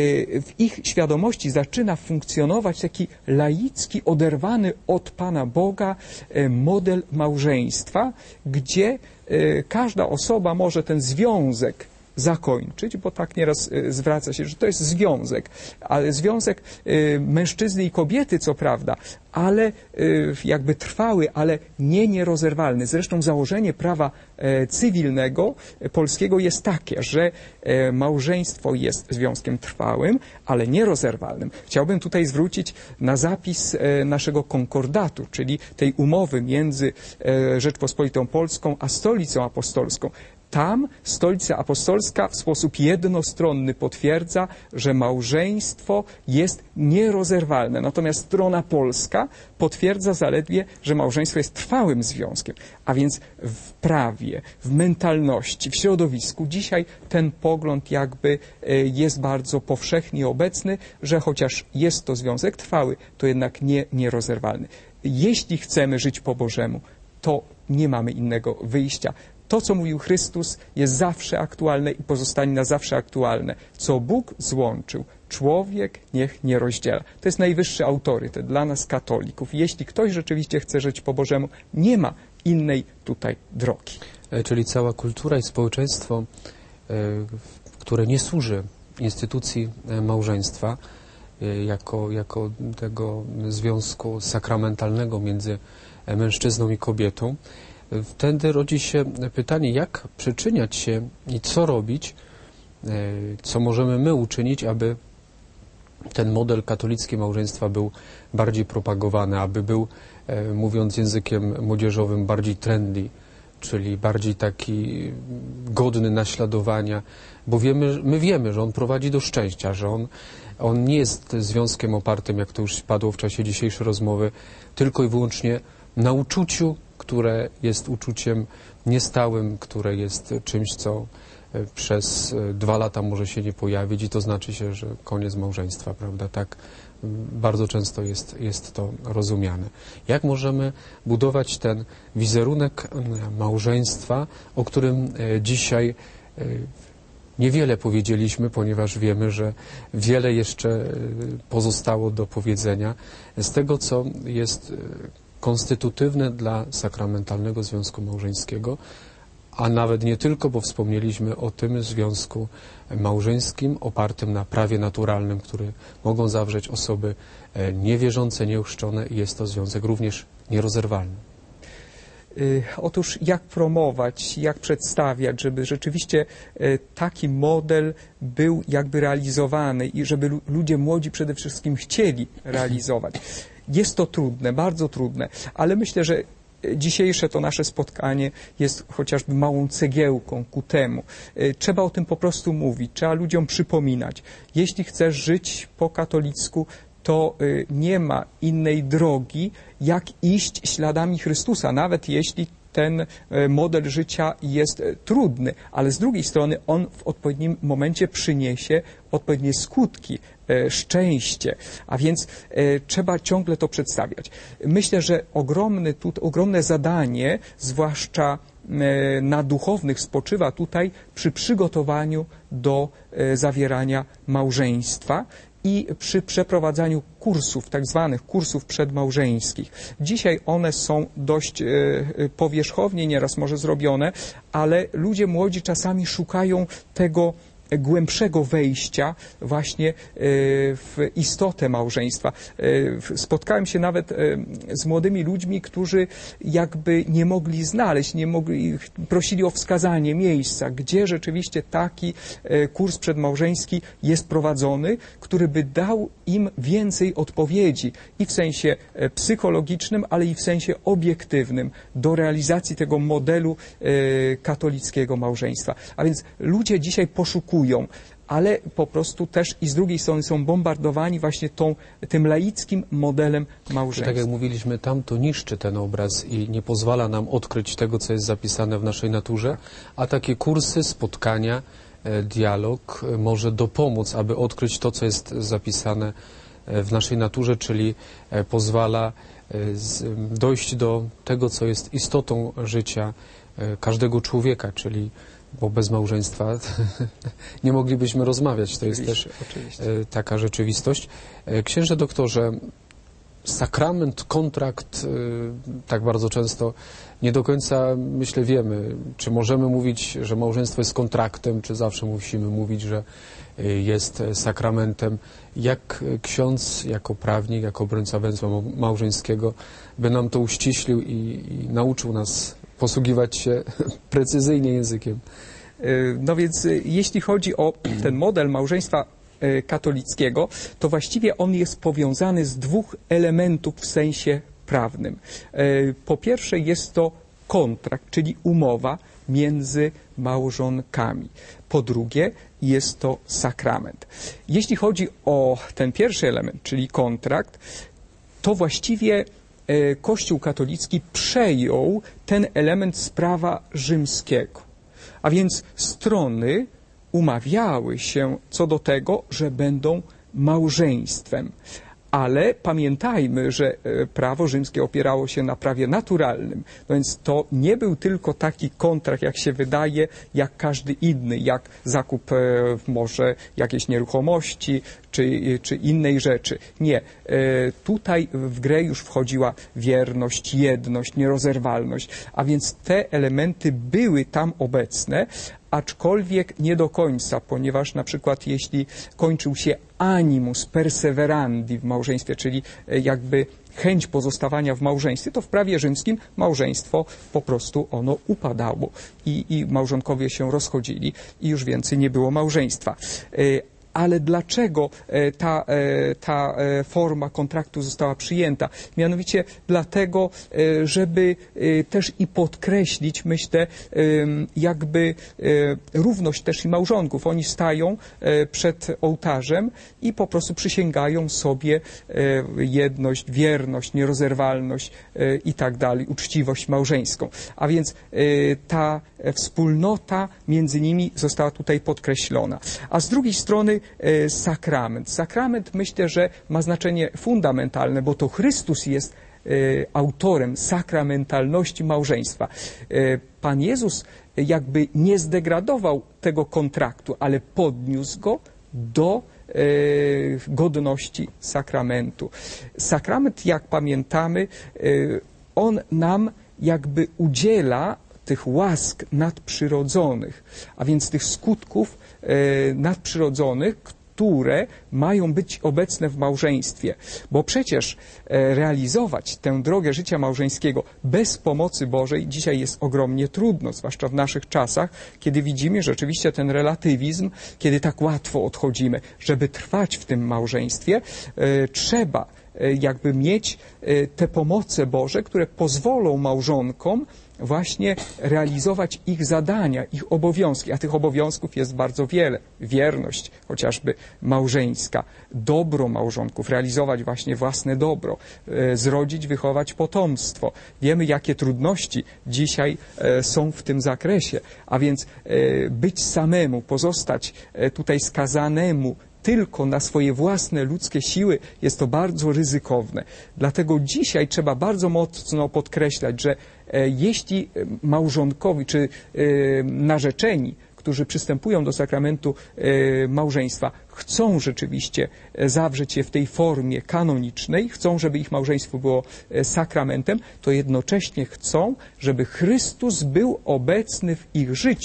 w ich świadomości zaczyna funkcjonować taki laicki, oderwany od Pana Boga model małżeństwa, gdzie każda osoba może ten związek zakończyć, bo tak nieraz zwraca się, że to jest związek, ale związek mężczyzny i kobiety, co prawda, ale jakby trwały, ale nie nierozerwalny. Zresztą założenie prawa cywilnego polskiego jest takie, że małżeństwo jest związkiem trwałym, ale nierozerwalnym. Chciałbym tutaj zwrócić na zapis naszego konkordatu, czyli tej umowy między Rzeczpospolitą Polską a Stolicą Apostolską. Tam Stolica Apostolska w sposób jednostronny potwierdza, że małżeństwo jest nierozerwalne. Natomiast strona polska potwierdza zaledwie, że małżeństwo jest trwałym związkiem. A więc w prawie, w mentalności, w środowisku dzisiaj ten pogląd jakby jest bardzo powszechnie obecny, że chociaż jest to związek trwały, to jednak nie nierozerwalny. Jeśli chcemy żyć po Bożemu, to nie mamy innego wyjścia. To, co mówił Chrystus, jest zawsze aktualne i pozostanie na zawsze aktualne. Co Bóg złączył, człowiek niech nie rozdziela. To jest najwyższy autorytet dla nas, katolików. Jeśli ktoś rzeczywiście chce żyć po Bożemu, nie ma innej tutaj drogi.
Czyli cała kultura i społeczeństwo, które nie służy instytucji małżeństwa, jako, jako tego związku sakramentalnego między mężczyzną i kobietą, wtedy rodzi się pytanie, jak przyczyniać się i co robić, co możemy my uczynić, aby ten model katolickiego małżeństwa był bardziej propagowany, aby był, mówiąc językiem młodzieżowym, bardziej trendy, czyli bardziej taki godny naśladowania, bo wiemy, my wiemy, że on prowadzi do szczęścia, że on, on nie jest związkiem opartym, jak to już padło w czasie dzisiejszej rozmowy, tylko i wyłącznie na uczuciu, które jest uczuciem niestałym, które jest czymś, co przez dwa lata może się nie pojawić i to znaczy się, że koniec małżeństwa, prawda? Tak bardzo często jest, jest to rozumiane. Jak możemy budować ten wizerunek małżeństwa, o którym dzisiaj niewiele powiedzieliśmy, ponieważ wiemy, że wiele jeszcze pozostało do powiedzenia z tego, co jest konstytutywne dla sakramentalnego związku małżeńskiego, a nawet nie tylko, bo wspomnieliśmy o tym związku małżeńskim opartym na prawie naturalnym, który mogą zawrzeć osoby niewierzące, nieuchrzczone i jest to związek również nierozerwalny.
Otóż jak promować, jak przedstawiać, żeby rzeczywiście taki model był jakby realizowany i żeby ludzie młodzi przede wszystkim chcieli realizować. Jest to trudne, bardzo trudne, ale myślę, że dzisiejsze to nasze spotkanie jest chociażby małą cegiełką ku temu. Trzeba o tym po prostu mówić, trzeba ludziom przypominać. Jeśli chcesz żyć po katolicku, to nie ma innej drogi, jak iść śladami Chrystusa, nawet jeśli ten model życia jest trudny, ale z drugiej strony on w odpowiednim momencie przyniesie odpowiednie skutki, szczęście, a więc trzeba ciągle to przedstawiać. Myślę, że ogromny, tu, ogromne zadanie, zwłaszcza na duchownych, spoczywa tutaj przy przygotowaniu do zawierania małżeństwa i przy przeprowadzaniu kursów, tak zwanych kursów przedmałżeńskich. Dzisiaj one są dość e, powierzchownie nieraz może zrobione, ale ludzie młodzi czasami szukają tego głębszego wejścia właśnie w istotę małżeństwa. Spotkałem się nawet z młodymi ludźmi, którzy jakby nie mogli znaleźć, nie mogli, prosili o wskazanie miejsca, gdzie rzeczywiście taki kurs przedmałżeński jest prowadzony, który by dał im więcej odpowiedzi i w sensie psychologicznym, ale i w sensie obiektywnym do realizacji tego modelu katolickiego małżeństwa. A więc ludzie dzisiaj poszukują, ale po prostu też i z drugiej strony są bombardowani właśnie tą, tym laickim modelem małżeństwa.
Tak jak mówiliśmy, tam to niszczy ten obraz i nie pozwala nam odkryć tego, co jest zapisane w naszej naturze, a takie kursy, spotkania, dialog może dopomóc, aby odkryć to, co jest zapisane w naszej naturze, czyli pozwala dojść do tego, co jest istotą życia każdego człowieka, czyli bo bez małżeństwa nie moglibyśmy rozmawiać. To jest też oczywiście taka rzeczywistość. Księże doktorze, sakrament, kontrakt, tak bardzo często nie do końca, myślę, wiemy, czy możemy mówić, że małżeństwo jest kontraktem, czy zawsze musimy mówić, że jest sakramentem. Jak ksiądz, jako prawnik, jako obrońca węzła małżeńskiego by nam to uściślił i, i nauczył nas posługiwać się precyzyjnie językiem?
No więc jeśli chodzi o ten model małżeństwa katolickiego, to właściwie on jest powiązany z dwóch elementów w sensie prawnym. Po pierwsze jest to kontrakt, czyli umowa między małżonkami. Po drugie jest to sakrament. Jeśli chodzi o ten pierwszy element, czyli kontrakt, to właściwie Kościół katolicki przejął ten element z prawa rzymskiego. A więc strony umawiały się co do tego, że będą małżeństwem. Ale pamiętajmy, że prawo rzymskie opierało się na prawie naturalnym, więc to nie był tylko taki kontrakt, jak się wydaje, jak każdy inny, jak zakup e, może jakiejś nieruchomości czy, czy innej rzeczy. Nie. E, tutaj w grę już wchodziła wierność, jedność, nierozerwalność, a więc te elementy były tam obecne, aczkolwiek nie do końca, ponieważ na przykład jeśli kończył się animus perseverandi w małżeństwie, czyli jakby chęć pozostawania w małżeństwie, to w prawie rzymskim małżeństwo po prostu ono upadało i, i małżonkowie się rozchodzili i już więcej nie było małżeństwa. Ale dlaczego ta, ta forma kontraktu została przyjęta? Mianowicie dlatego, żeby też i podkreślić, myślę, jakby równość też i małżonków. Oni stają przed ołtarzem i po prostu przysięgają sobie jedność, wierność, nierozerwalność i tak dalej, uczciwość małżeńską. A więc ta wspólnota między nimi została tutaj podkreślona. A z drugiej strony sakrament. Sakrament, myślę, że ma znaczenie fundamentalne, bo to Chrystus jest autorem sakramentalności małżeństwa. Pan Jezus jakby nie zdegradował tego kontraktu, ale podniósł go do godności sakramentu. Sakrament, jak pamiętamy, on nam jakby udziela tych łask nadprzyrodzonych, a więc tych skutków e, nadprzyrodzonych, które mają być obecne w małżeństwie. Bo przecież e, realizować tę drogę życia małżeńskiego bez pomocy Bożej dzisiaj jest ogromnie trudno, zwłaszcza w naszych czasach, kiedy widzimy rzeczywiście ten relatywizm, kiedy tak łatwo odchodzimy. Żeby trwać w tym małżeństwie, e, trzeba e, jakby mieć e, te pomoce Boże, które pozwolą małżonkom właśnie realizować ich zadania, ich obowiązki, a tych obowiązków jest bardzo wiele. Wierność, chociażby małżeńska, dobro małżonków, realizować właśnie własne dobro, e, zrodzić, wychować potomstwo. Wiemy, jakie trudności dzisiaj e, są w tym zakresie, a więc e, być samemu, pozostać e, tutaj skazanemu tylko na swoje własne ludzkie siły jest to bardzo ryzykowne. Dlatego dzisiaj trzeba bardzo mocno podkreślać, że e, jeśli małżonkowi czy e, narzeczeni, którzy przystępują do sakramentu e, małżeństwa, chcą rzeczywiście zawrzeć je w tej formie kanonicznej, chcą, żeby ich małżeństwo było e, sakramentem, to jednocześnie chcą, żeby Chrystus był obecny w ich życiu.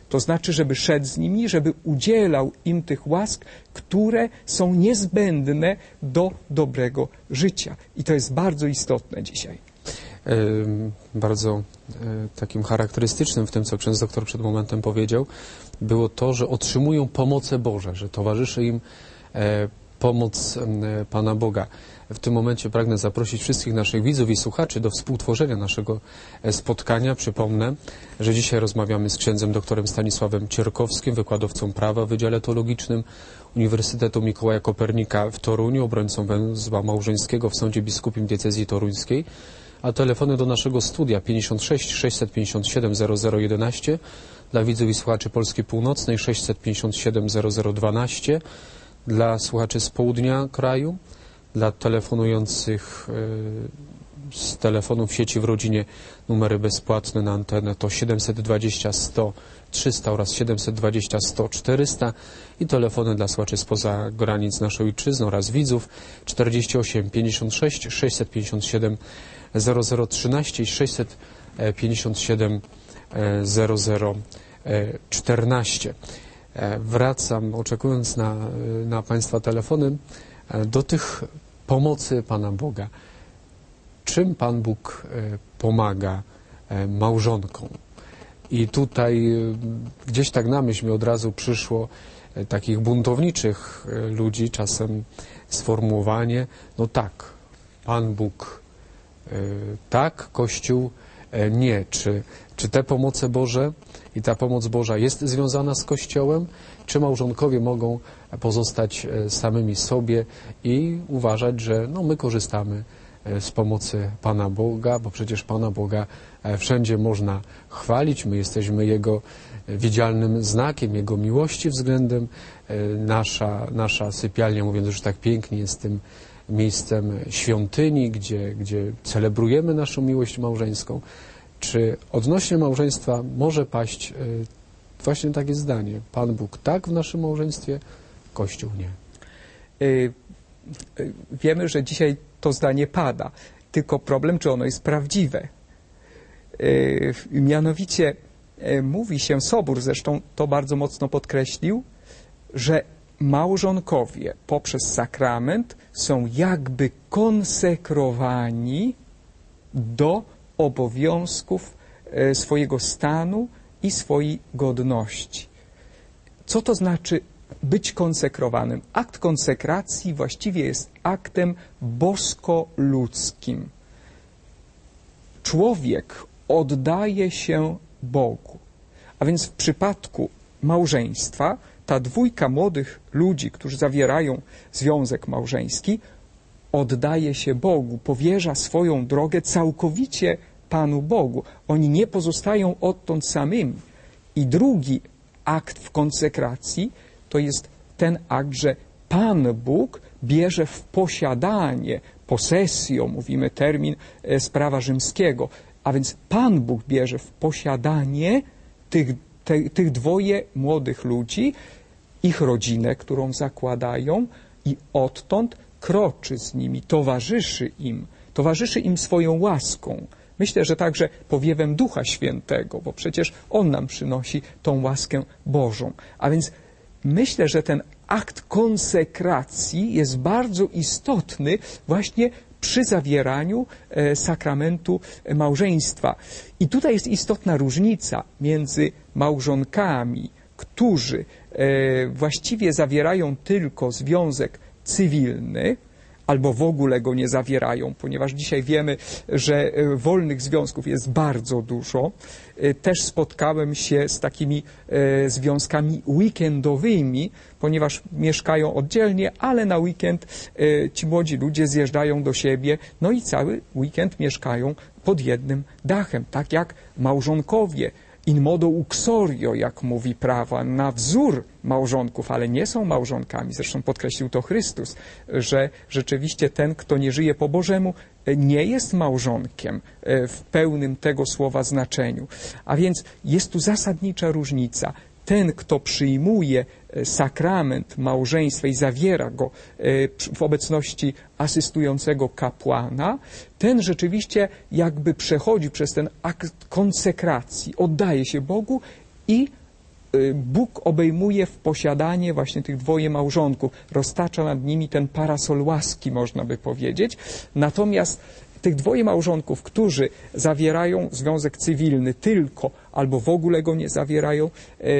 To znaczy, żeby szedł z nimi, żeby udzielał im tych łask, które są niezbędne do dobrego życia. I to jest bardzo istotne dzisiaj.
E, bardzo e, takim charakterystycznym w tym, co ksiądz doktor przed momentem powiedział, było to, że otrzymują pomoce Boże, że towarzyszy im e, pomoc e, Pana Boga. W tym momencie pragnę zaprosić wszystkich naszych widzów i słuchaczy do współtworzenia naszego spotkania. Przypomnę, że dzisiaj rozmawiamy z księdzem doktorem Stanisławem Cierkowskim, wykładowcą prawa w Wydziale Teologicznym Uniwersytetu Mikołaja Kopernika w Toruniu, obrońcą węzła małżeńskiego w Sądzie Biskupim Diecezji Toruńskiej, a telefony do naszego studia pięćdziesiąt sześć sześćset pięćdziesiąt siedem zero zero jedenaście, dla widzów i słuchaczy Polski Północnej sześćset pięćdziesiąt siedem zero zero dwanaście, dla słuchaczy z południa kraju, dla telefonujących y, z telefonów sieci w rodzinie numery bezpłatne na antenę to siedemset dwadzieścia sto trzysta oraz siedemset dwadzieścia sto czterysta i telefony dla słuchaczy spoza granic naszej ojczyzny oraz widzów czterdzieści osiem pięćdziesiąt sześć sześćset pięćdziesiąt siedem zero zero trzynaście i sześćset pięćdziesiąt siedem zero zero czternaście. Wracam, oczekując na, na Państwa telefony, do tych pomocy Pana Boga. Czym Pan Bóg pomaga małżonkom? I tutaj gdzieś tak na myśl mi od razu przyszło takich buntowniczych ludzi, czasem sformułowanie, no tak, Pan Bóg tak, Kościół nie. Czy, czy te pomoce Boże i ta pomoc Boża jest związana z Kościołem, czy małżonkowie mogą pozostać samymi sobie i uważać, że no, my korzystamy z pomocy Pana Boga, bo przecież Pana Boga wszędzie można chwalić, my jesteśmy Jego widzialnym znakiem, Jego miłości względem. Nasza, nasza sypialnia, mówiąc już tak pięknie, jest tym miejscem świątyni, gdzie, gdzie celebrujemy naszą miłość małżeńską. Czy odnośnie małżeństwa może paść właśnie takie zdanie: Pan Bóg tak w naszym małżeństwie, Kościół nie?
Wiemy, że dzisiaj to zdanie pada, tylko problem, czy ono jest prawdziwe. Mianowicie mówi się, Sobór zresztą to bardzo mocno podkreślił, że małżonkowie poprzez sakrament są jakby konsekrowani do obowiązków swojego stanu i swojej godności. Co to znaczy być konsekrowanym? Akt konsekracji właściwie jest aktem bosko-ludzkim. Człowiek oddaje się Bogu. A więc w przypadku małżeństwa ta dwójka młodych ludzi, którzy zawierają związek małżeński, oddaje się Bogu, powierza swoją drogę całkowicie Panu Bogu. Oni nie pozostają odtąd samymi. I drugi akt w konsekracji to jest ten akt, że Pan Bóg bierze w posiadanie, posesjo, mówimy termin z prawa rzymskiego, a więc Pan Bóg bierze w posiadanie tych, te, tych dwoje młodych ludzi, ich rodzinę, którą zakładają, i odtąd kroczy z nimi, towarzyszy im, towarzyszy im swoją łaską. Myślę, że także powiewem Ducha Świętego, bo przecież On nam przynosi tą łaskę Bożą. A więc myślę, że ten akt konsekracji jest bardzo istotny właśnie przy zawieraniu e, sakramentu małżeństwa. I tutaj jest istotna różnica między małżonkami, którzy e, właściwie zawierają tylko związek cywilny, albo w ogóle go nie zawierają, ponieważ dzisiaj wiemy, że wolnych związków jest bardzo dużo. Też spotkałem się z takimi związkami weekendowymi, ponieważ mieszkają oddzielnie, ale na weekend ci młodzi ludzie zjeżdżają do siebie, no i cały weekend mieszkają pod jednym dachem, tak jak małżonkowie. In modo uxorio, jak mówi prawo, na wzór małżonków, ale nie są małżonkami. Zresztą podkreślił to Chrystus, że rzeczywiście ten, kto nie żyje po Bożemu, nie jest małżonkiem w pełnym tego słowa znaczeniu. A więc jest tu zasadnicza różnica. Ten, kto przyjmuje sakrament małżeństwa i zawiera go w obecności asystującego kapłana, ten rzeczywiście jakby przechodzi przez ten akt konsekracji, oddaje się Bogu i Bóg obejmuje w posiadanie właśnie tych dwoje małżonków, roztacza nad nimi ten parasol łaski, można by powiedzieć. Natomiast tych dwoje małżonków, którzy zawierają związek cywilny tylko albo w ogóle go nie zawierają,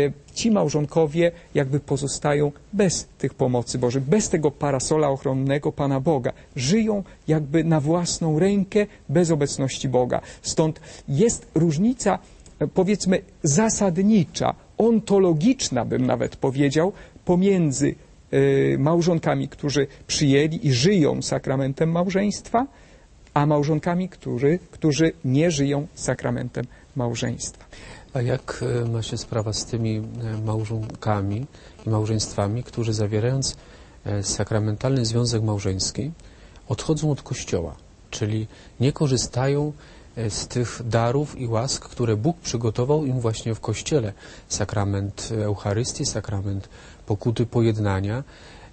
ci małżonkowie jakby pozostają bez tych pomocy Bożych, bez tego parasola ochronnego Pana Boga. Żyją jakby na własną rękę, bez obecności Boga. Stąd jest różnica, powiedzmy, zasadnicza, ontologiczna, bym nawet powiedział, pomiędzy y, małżonkami, którzy przyjęli i żyją sakramentem małżeństwa, a małżonkami, którzy, którzy nie żyją sakramentem małżeństwa.
A jak ma się sprawa z tymi małżonkami i małżeństwami, którzy zawierając sakramentalny związek małżeński odchodzą od Kościoła, czyli nie korzystają z tych darów i łask, które Bóg przygotował im właśnie w Kościele. Sakrament Eucharystii, sakrament pokuty pojednania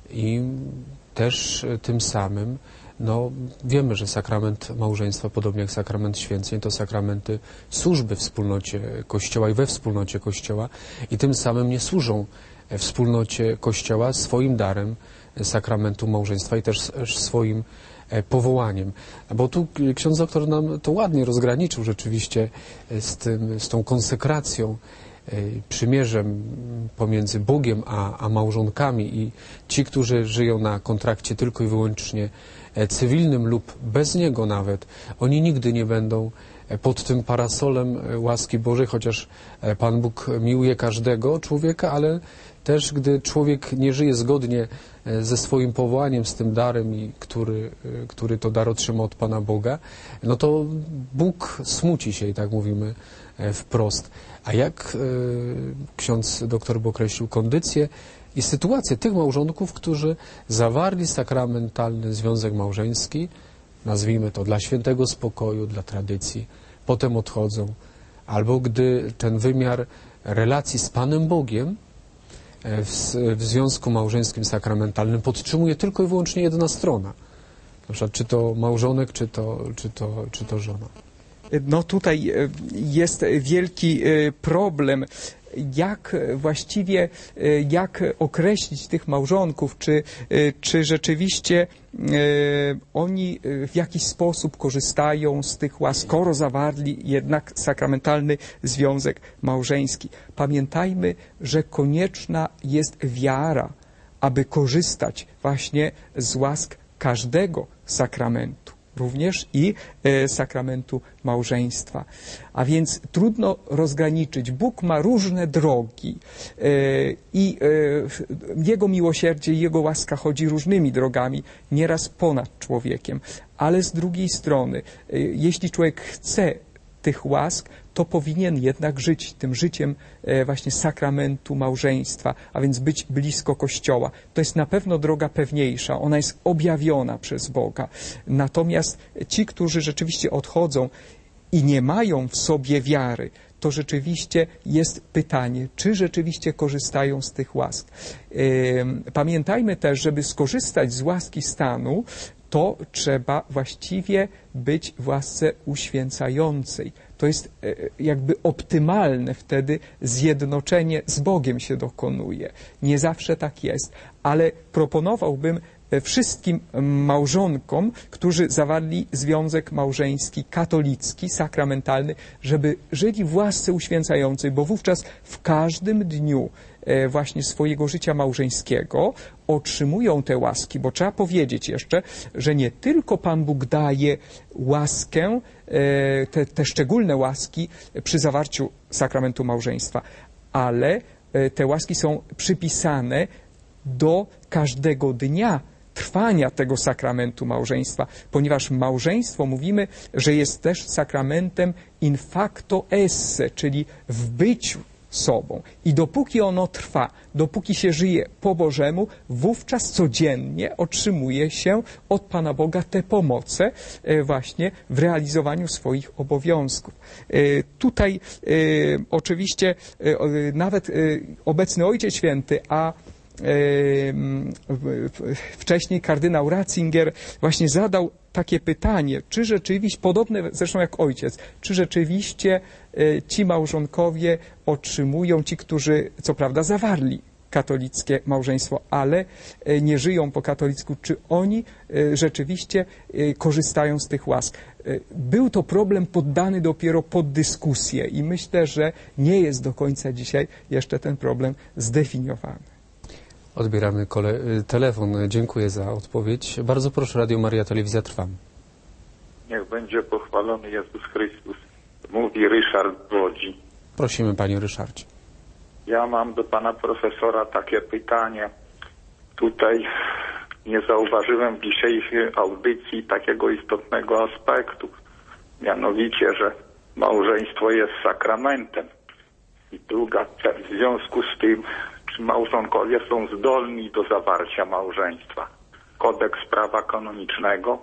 i też tym samym no, wiemy, że sakrament małżeństwa, podobnie jak sakrament święceń, to sakramenty służby w wspólnocie Kościoła i we wspólnocie Kościoła i tym samym nie służą wspólnocie Kościoła swoim darem sakramentu małżeństwa i też swoim powołaniem. Bo tu ksiądz doktor nam to ładnie rozgraniczył rzeczywiście z, tym, z tą konsekracją, przymierzem pomiędzy Bogiem a, a małżonkami i ci, którzy żyją na kontrakcie tylko i wyłącznie cywilnym lub bez niego nawet, oni nigdy nie będą pod tym parasolem łaski Bożej, chociaż Pan Bóg miłuje każdego człowieka, ale też gdy człowiek nie żyje zgodnie ze swoim powołaniem, z tym darem, i który, który to dar otrzymał od Pana Boga, no to Bóg smuci się, i tak mówimy wprost. A jak y, ksiądz doktor by określił kondycję i sytuację tych małżonków, którzy zawarli sakramentalny związek małżeński, nazwijmy to dla świętego spokoju, dla tradycji, potem odchodzą, albo gdy ten wymiar relacji z Panem Bogiem w, w związku małżeńskim sakramentalnym podtrzymuje tylko i wyłącznie jedna strona, na przykład czy to małżonek, czy to, czy to, czy to żona.
No tutaj jest wielki problem, jak właściwie, jak określić tych małżonków, czy, czy rzeczywiście oni w jakiś sposób korzystają z tych łask, skoro zawarli jednak sakramentalny związek małżeński. Pamiętajmy, że konieczna jest wiara, aby korzystać właśnie z łask każdego sakramentu, również i e, sakramentu małżeństwa. A więc trudno rozgraniczyć. Bóg ma różne drogi e, i e, Jego miłosierdzie i Jego łaska chodzi różnymi drogami, nieraz ponad człowiekiem. Ale z drugiej strony, e, jeśli człowiek chce tych łask, to powinien jednak żyć tym życiem e, właśnie sakramentu małżeństwa, a więc być blisko Kościoła. To jest na pewno droga pewniejsza, ona jest objawiona przez Boga. Natomiast ci, którzy rzeczywiście odchodzą i nie mają w sobie wiary, to rzeczywiście jest pytanie, czy rzeczywiście korzystają z tych łask. E, pamiętajmy też, żeby skorzystać z łaski stanu, to trzeba właściwie być w łasce uświęcającej. To jest jakby optymalne, wtedy zjednoczenie z Bogiem się dokonuje. Nie zawsze tak jest, ale proponowałbym wszystkim małżonkom, którzy zawarli związek małżeński katolicki, sakramentalny, żeby żyli w łasce uświęcającej, bo wówczas w każdym dniu właśnie swojego życia małżeńskiego otrzymują te łaski, bo trzeba powiedzieć jeszcze, że nie tylko Pan Bóg daje łaskę, te, te szczególne łaski przy zawarciu sakramentu małżeństwa, ale te łaski są przypisane do każdego dnia trwania tego sakramentu małżeństwa, ponieważ małżeństwo, mówimy, że jest też sakramentem in facto esse, czyli w byciu sobą. I dopóki ono trwa, dopóki się żyje po Bożemu, wówczas codziennie otrzymuje się od Pana Boga te pomoce właśnie w realizowaniu swoich obowiązków. Tutaj oczywiście nawet obecny Ojciec Święty, a wcześniej kardynał Ratzinger właśnie zadał takie pytanie, czy rzeczywiście, podobne zresztą jak ojciec, czy rzeczywiście ci małżonkowie otrzymują, ci, którzy co prawda zawarli katolickie małżeństwo, ale nie żyją po katolicku, czy oni rzeczywiście korzystają z tych łask. Był to problem poddany dopiero pod dyskusję i myślę, że nie jest do końca dzisiaj jeszcze ten problem zdefiniowany.
Odbieramy kole telefon. Dziękuję za odpowiedź. Bardzo proszę, Radio Maria, Telewizja Trwam.
Niech będzie pochwalony Jezus Chrystus. Mówi Ryszard z Łodzi.
Prosimy, panie Ryszardzie.
Ja mam do pana profesora takie pytanie. Tutaj nie zauważyłem w dzisiejszej audycji takiego istotnego aspektu. Mianowicie, że małżeństwo jest sakramentem. I druga, w związku z tym, czy małżonkowie są zdolni do zawarcia małżeństwa. Kodeks prawa kanonicznego,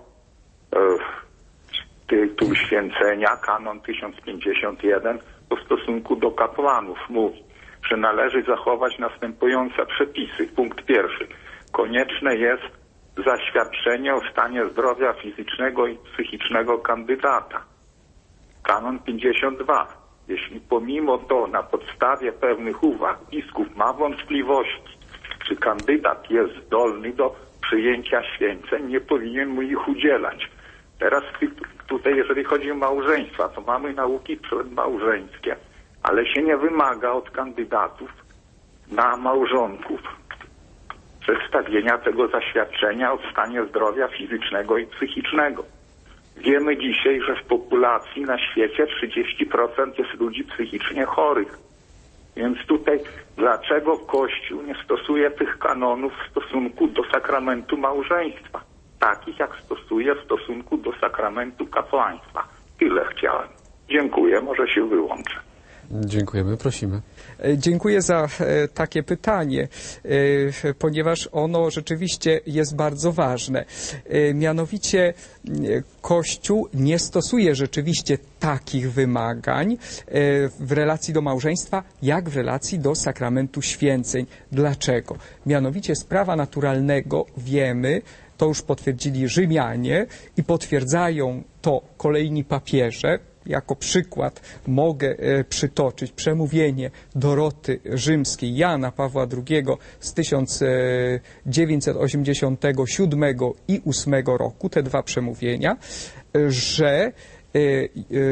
tytuł święcenia, kanon tysiąc pięćdziesiąt jeden, w stosunku do kapłanów mówi, że należy zachować następujące przepisy. Punkt pierwszy. Konieczne jest zaświadczenie o stanie zdrowia fizycznego i psychicznego kandydata. Kanon pięćdziesiąt dwa. Jeśli pomimo to na podstawie pewnych uwag biskup ma wątpliwości, czy kandydat jest zdolny do przyjęcia święceń, nie powinien mu ich udzielać. Teraz tutaj, jeżeli chodzi o małżeństwa, to mamy nauki przedmałżeńskie, ale się nie wymaga od kandydatów na małżonków przedstawienia tego zaświadczenia o stanie zdrowia fizycznego i psychicznego. Wiemy dzisiaj, że w populacji na świecie trzydzieści procent jest ludzi psychicznie chorych. Więc tutaj dlaczego Kościół nie stosuje tych kanonów w stosunku do sakramentu małżeństwa? Takich jak stosuje w stosunku do sakramentu kapłaństwa. Tyle chciałem. Dziękuję, może się wyłączę.
Dziękujemy, prosimy.
Dziękuję za takie pytanie, ponieważ ono rzeczywiście jest bardzo ważne. Mianowicie Kościół nie stosuje rzeczywiście takich wymagań w relacji do małżeństwa, jak w relacji do sakramentu święceń. Dlaczego? Mianowicie z prawa naturalnego wiemy, to już potwierdzili Rzymianie i potwierdzają to kolejni papieże. Jako przykład mogę e, przytoczyć przemówienie Doroty Rzymskiej, Jana Pawła drugiego z tysiąc dziewięćset osiemdziesiątego siódmego i ósmego roku, te dwa przemówienia, że e, e,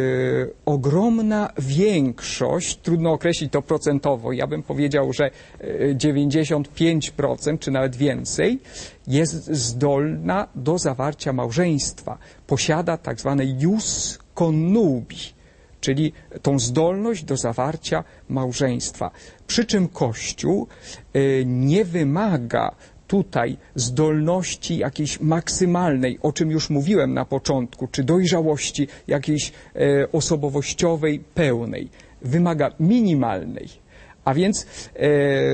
ogromna większość, trudno określić to procentowo, ja bym powiedział, że dziewięćdziesiąt pięć procent czy nawet więcej, jest zdolna do zawarcia małżeństwa. Posiada tak zwane jus connubi, czyli tą zdolność do zawarcia małżeństwa. Przy czym Kościół y, nie wymaga tutaj zdolności jakiejś maksymalnej, o czym już mówiłem na początku, czy dojrzałości jakiejś e, osobowościowej pełnej. Wymaga minimalnej. A więc e,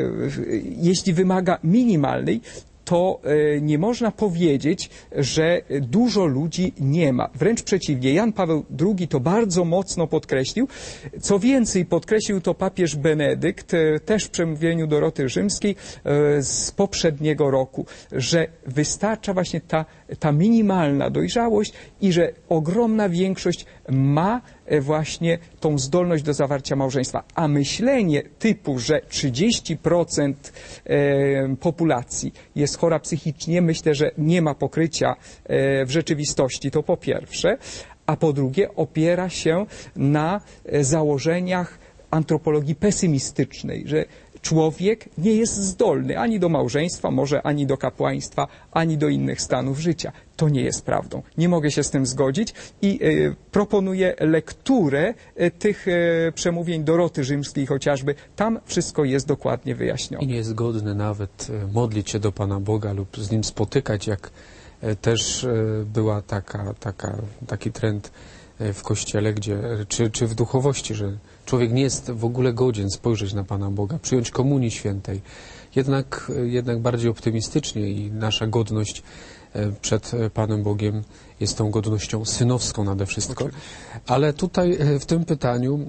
jeśli wymaga minimalnej, to nie można powiedzieć, że dużo ludzi nie ma. Wręcz przeciwnie, Jan Paweł drugi to bardzo mocno podkreślił. Co więcej, podkreślił to papież Benedykt, też w przemówieniu Doroty Rzymskiej z poprzedniego roku, że wystarcza właśnie ta, ta minimalna dojrzałość i że ogromna większość ma właśnie tą zdolność do zawarcia małżeństwa. A myślenie typu, że trzydzieści procent populacji jest chora psychicznie, myślę, że nie ma pokrycia w rzeczywistości, to po pierwsze, a po drugie opiera się na założeniach antropologii pesymistycznej, że człowiek nie jest zdolny ani do małżeństwa, może ani do kapłaństwa, ani do innych stanów życia. To nie jest prawdą. Nie mogę się z tym zgodzić i y, proponuję lekturę y, tych y, przemówień Doroty Rzymskiej chociażby. Tam wszystko jest dokładnie wyjaśnione.
I nie jest godny nawet modlić się do Pana Boga lub z Nim spotykać, jak y, też y, była taka, taka, taki trend w Kościele, gdzie, czy, czy w duchowości, że człowiek nie jest w ogóle godzien spojrzeć na Pana Boga, przyjąć komunii świętej. Jednak, jednak bardziej optymistycznie i nasza godność przed Panem Bogiem jest tą godnością synowską nade wszystko. Ale tutaj w tym pytaniu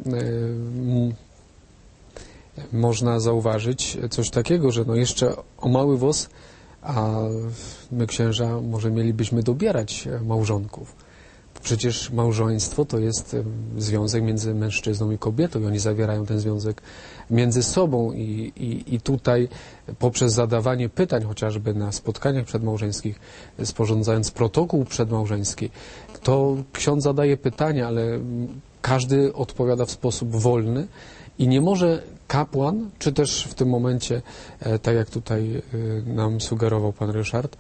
można zauważyć coś takiego, że no jeszcze o mały włos a my, księża, może mielibyśmy dobierać małżonków. Przecież małżeństwo to jest związek między mężczyzną i kobietą i oni zawierają ten związek między sobą i, i, i tutaj poprzez zadawanie pytań chociażby na spotkaniach przedmałżeńskich, sporządzając protokół przedmałżeński, to ksiądz zadaje pytania, ale każdy odpowiada w sposób wolny i nie może kapłan, czy też w tym momencie, tak jak tutaj nam sugerował pan Ryszard,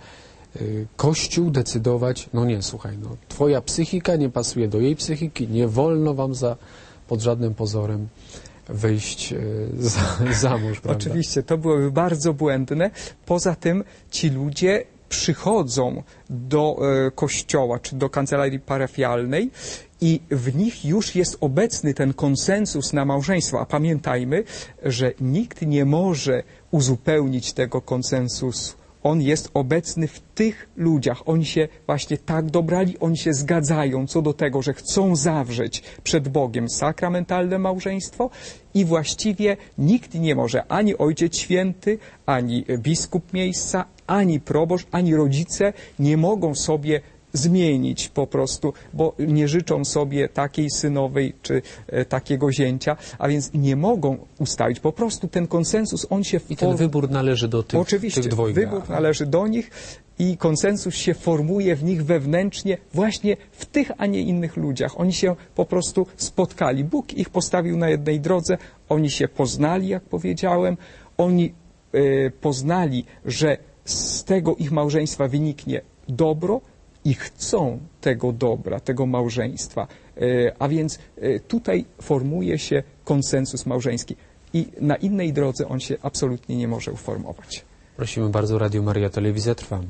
Kościół decydować, no nie, słuchaj, no, twoja psychika nie pasuje do jej psychiki, nie wolno wam za, pod żadnym pozorem wyjść za, za mąż, prawda?
Oczywiście, to byłoby bardzo błędne. Poza tym ci ludzie przychodzą do e, kościoła czy do kancelarii parafialnej i w nich już jest obecny ten konsensus na małżeństwo. A pamiętajmy, że nikt nie może uzupełnić tego konsensusu. On jest obecny w tych ludziach. Oni się właśnie tak dobrali, oni się zgadzają co do tego, że chcą zawrzeć przed Bogiem sakramentalne małżeństwo i właściwie nikt nie może, ani Ojciec Święty, ani biskup miejsca, ani proboszcz, ani rodzice nie mogą sobie zmienić po prostu, bo nie życzą sobie takiej synowej czy e, takiego zięcia, a więc nie mogą ustalić. Po prostu ten konsensus, on się...
I ten wybór należy do tych,
Oczywiście,
tych dwojga.
wybór należy do nich i konsensus się formuje w nich wewnętrznie właśnie w tych, a nie innych ludziach. Oni się po prostu spotkali. Bóg ich postawił na jednej drodze, oni się poznali, jak powiedziałem, oni e, poznali, że z tego ich małżeństwa wyniknie dobro, i chcą tego dobra, tego małżeństwa. A więc tutaj formuje się konsensus małżeński i na innej drodze on się absolutnie nie może uformować.
Prosimy bardzo, Radio Maria, telewizja trwa.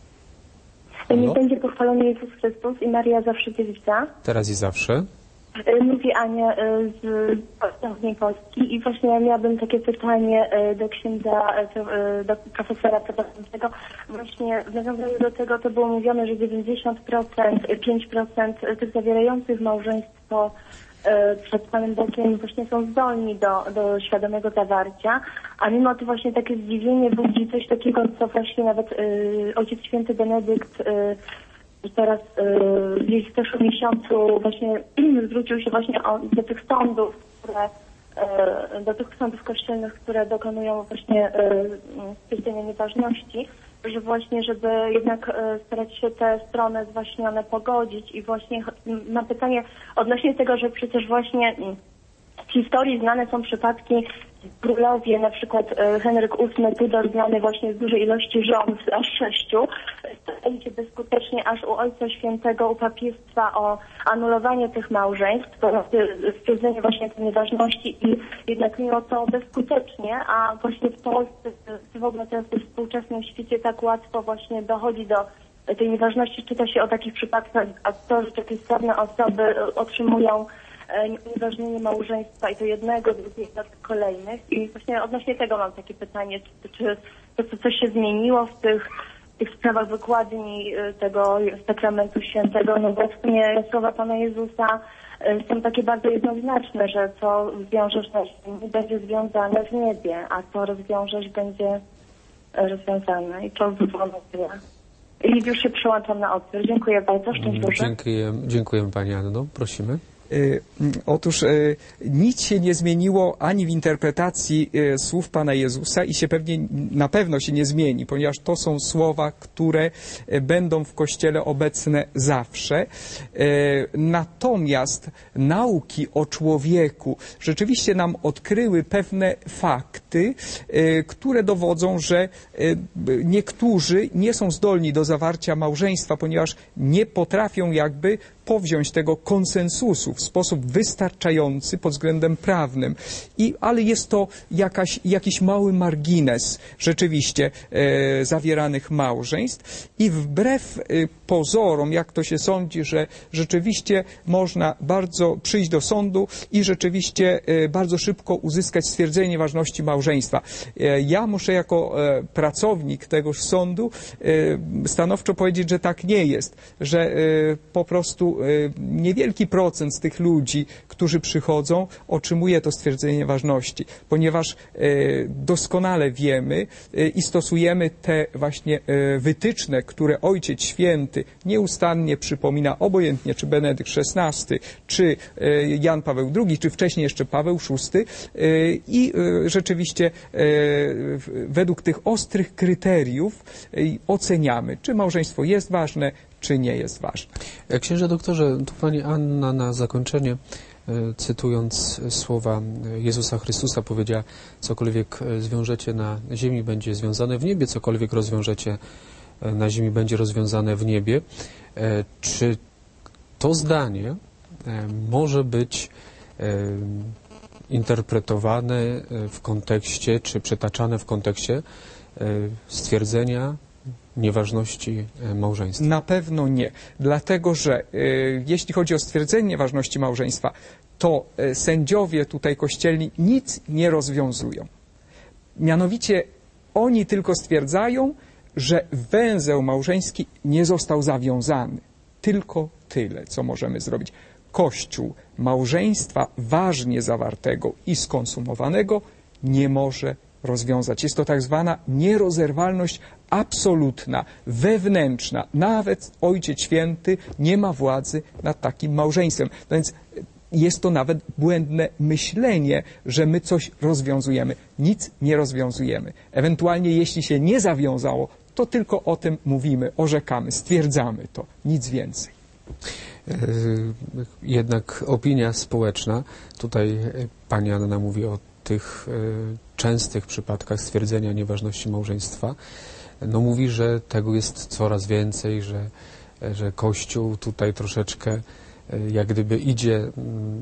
Niech będzie pochwalony Jezus Chrystus i Maria zawsze dziewica.
Teraz i zawsze.
Mówi Ania z Południowej Polski i właśnie ja miałabym takie pytanie do księdza, do profesora prowadzącego. Właśnie w nawiązaniu do tego to było mówione, że dziewięćdziesiąt procent, pięć procent tych zawierających małżeństwo przed Panem Bogiem właśnie są zdolni do, do świadomego zawarcia, a mimo to właśnie takie zdziwienie budzi coś takiego, co właśnie nawet Ojciec Święty Benedykt teraz y, gdzieś w zeszłym miesiącu właśnie zwrócił się właśnie o, do tych sądów, które, y, do tych sądów kościelnych, które dokonują właśnie stwierdzenia nieważności, że właśnie, żeby jednak y, starać się te strony zwaśnione pogodzić i właśnie na pytanie odnośnie tego, że przecież właśnie w historii znane są przypadki królowie, na przykład Henryk ósmy Tudor, znany właśnie z dużej ilości żon, aż sześciu, starali się bezskutecznie aż u Ojca Świętego, u papiestwa o anulowanie tych małżeństw, stwierdzenie właśnie tej nieważności i jednak mimo to bezskutecznie, a właśnie w Polsce, w ogóle teraz w współczesnym świecie tak łatwo właśnie dochodzi do tej nieważności, czyta się o takich przypadkach, a to, że takie sławne osoby otrzymują unieważnienie małżeństwa i to jednego, drugiego, kolejnych. I właśnie odnośnie tego mam takie pytanie, czy, czy to, co coś się zmieniło w tych, tych sprawach wykładni tego sakramentu świętego, no bo w sumie słowa Pana Jezusa są takie bardzo jednoznaczne, że co zwiążesz na ziemi, będzie związane w niebie, a co rozwiążesz, będzie rozwiązane. I to wywołuje. I już się przyłączam na odbiór. Dziękuję bardzo. Szczęść Boże.
Dziękuję, dziękujemy Pani Anno. Prosimy.
Y, otóż y, nic się nie zmieniło ani w interpretacji y, słów Pana Jezusa i się pewnie, na pewno się nie zmieni, ponieważ to są słowa, które y, będą w Kościele obecne zawsze. Y, natomiast nauki o człowieku rzeczywiście nam odkryły pewne fakty, y, które dowodzą, że y, niektórzy nie są zdolni do zawarcia małżeństwa, ponieważ nie potrafią jakby powziąć tego konsensusu w sposób wystarczający pod względem prawnym. I, ale jest to jakaś, jakiś mały margines rzeczywiście e, zawieranych małżeństw i wbrew e, pozorom, jak to się sądzi, że rzeczywiście można bardzo przyjść do sądu i rzeczywiście e, bardzo szybko uzyskać stwierdzenie ważności małżeństwa. E, ja muszę jako e, pracownik tegoż sądu e, stanowczo powiedzieć, że tak nie jest, że e, po prostu niewielki procent z tych ludzi, którzy przychodzą, otrzymuje to stwierdzenie ważności, ponieważ doskonale wiemy i stosujemy te właśnie wytyczne, które Ojciec Święty nieustannie przypomina, obojętnie czy Benedykt szesnasty, czy Jan Paweł drugi, czy wcześniej jeszcze Paweł szósty, i rzeczywiście według tych ostrych kryteriów oceniamy, czy małżeństwo jest ważne, czy nie jest ważne.
Księże doktorze, tu pani Anna na zakończenie, cytując słowa Jezusa Chrystusa, powiedziała: cokolwiek zwiążecie na ziemi, będzie związane w niebie, cokolwiek rozwiążecie na ziemi, będzie rozwiązane w niebie. Czy to zdanie może być interpretowane w kontekście, czy przytaczane w kontekście stwierdzenia nieważności małżeństwa?
Na pewno nie, dlatego że y, jeśli chodzi o stwierdzenie nieważności małżeństwa, to y, sędziowie tutaj kościelni nic nie rozwiązują. Mianowicie oni tylko stwierdzają, że węzeł małżeński nie został zawiązany. Tylko tyle, co możemy zrobić. Kościół małżeństwa ważnie zawartego i skonsumowanego nie może rozwiązać. Jest to tak zwana nierozerwalność absolutna, wewnętrzna. Nawet Ojciec Święty nie ma władzy nad takim małżeństwem. No więc jest to nawet błędne myślenie, że my coś rozwiązujemy. Nic nie rozwiązujemy. Ewentualnie jeśli się nie zawiązało, to tylko o tym mówimy, orzekamy, stwierdzamy to. Nic więcej.
Jednak opinia społeczna, tutaj pani Anna mówi o tych częstych przypadkach stwierdzenia nieważności małżeństwa, no mówi, że tego jest coraz więcej, że, że Kościół tutaj troszeczkę jak gdyby idzie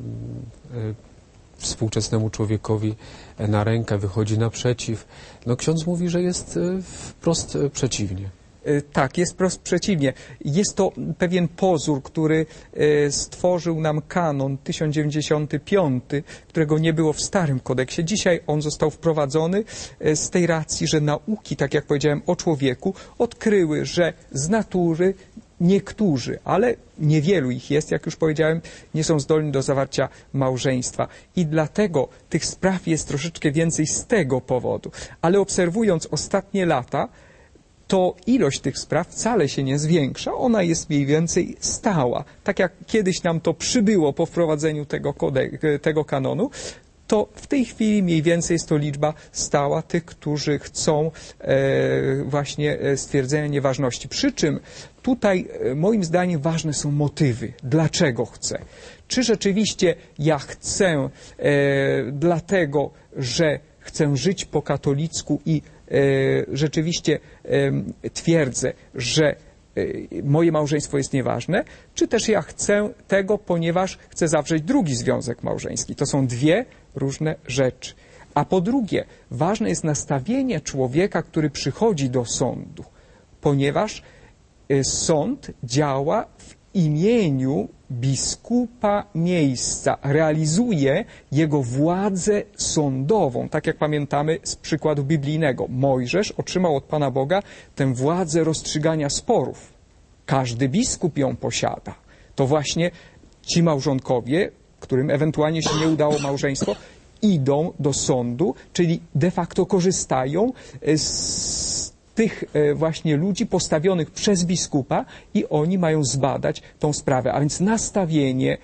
współczesnemu człowiekowi na rękę, wychodzi naprzeciw. No ksiądz mówi, że jest wprost przeciwnie.
Tak, jest wprost przeciwnie. Jest to pewien pozór, który stworzył nam kanon tysiąc dziewięćdziesiąty piąty, którego nie było w Starym Kodeksie. Dzisiaj on został wprowadzony z tej racji, że nauki, tak jak powiedziałem, o człowieku odkryły, że z natury niektórzy, ale niewielu ich jest, jak już powiedziałem, nie są zdolni do zawarcia małżeństwa. I dlatego tych spraw jest troszeczkę więcej z tego powodu. Ale obserwując ostatnie lata, to ilość tych spraw wcale się nie zwiększa, ona jest mniej więcej stała. Tak jak kiedyś nam to przybyło po wprowadzeniu tego, kodek, tego kanonu, to w tej chwili mniej więcej jest to liczba stała tych, którzy chcą e, właśnie stwierdzenia nieważności. Przy czym tutaj e, moim zdaniem ważne są motywy. Dlaczego chcę? Czy rzeczywiście ja chcę e, dlatego, że chcę żyć po katolicku i E, rzeczywiście e, twierdzę, że e, moje małżeństwo jest nieważne, czy też ja chcę tego, ponieważ chcę zawrzeć drugi związek małżeński. To są dwie różne rzeczy. A po drugie, ważne jest nastawienie człowieka, który przychodzi do sądu, ponieważ e, sąd działa w imieniu biskupa miejsca, realizuje jego władzę sądową. Tak jak pamiętamy z przykładu biblijnego. Mojżesz otrzymał od Pana Boga tę władzę rozstrzygania sporów. Każdy biskup ją posiada. To właśnie ci małżonkowie, którym ewentualnie się nie udało małżeństwo, idą do sądu, czyli de facto korzystają z tych właśnie ludzi postawionych przez biskupa i oni mają zbadać tą sprawę. A więc nastawienie,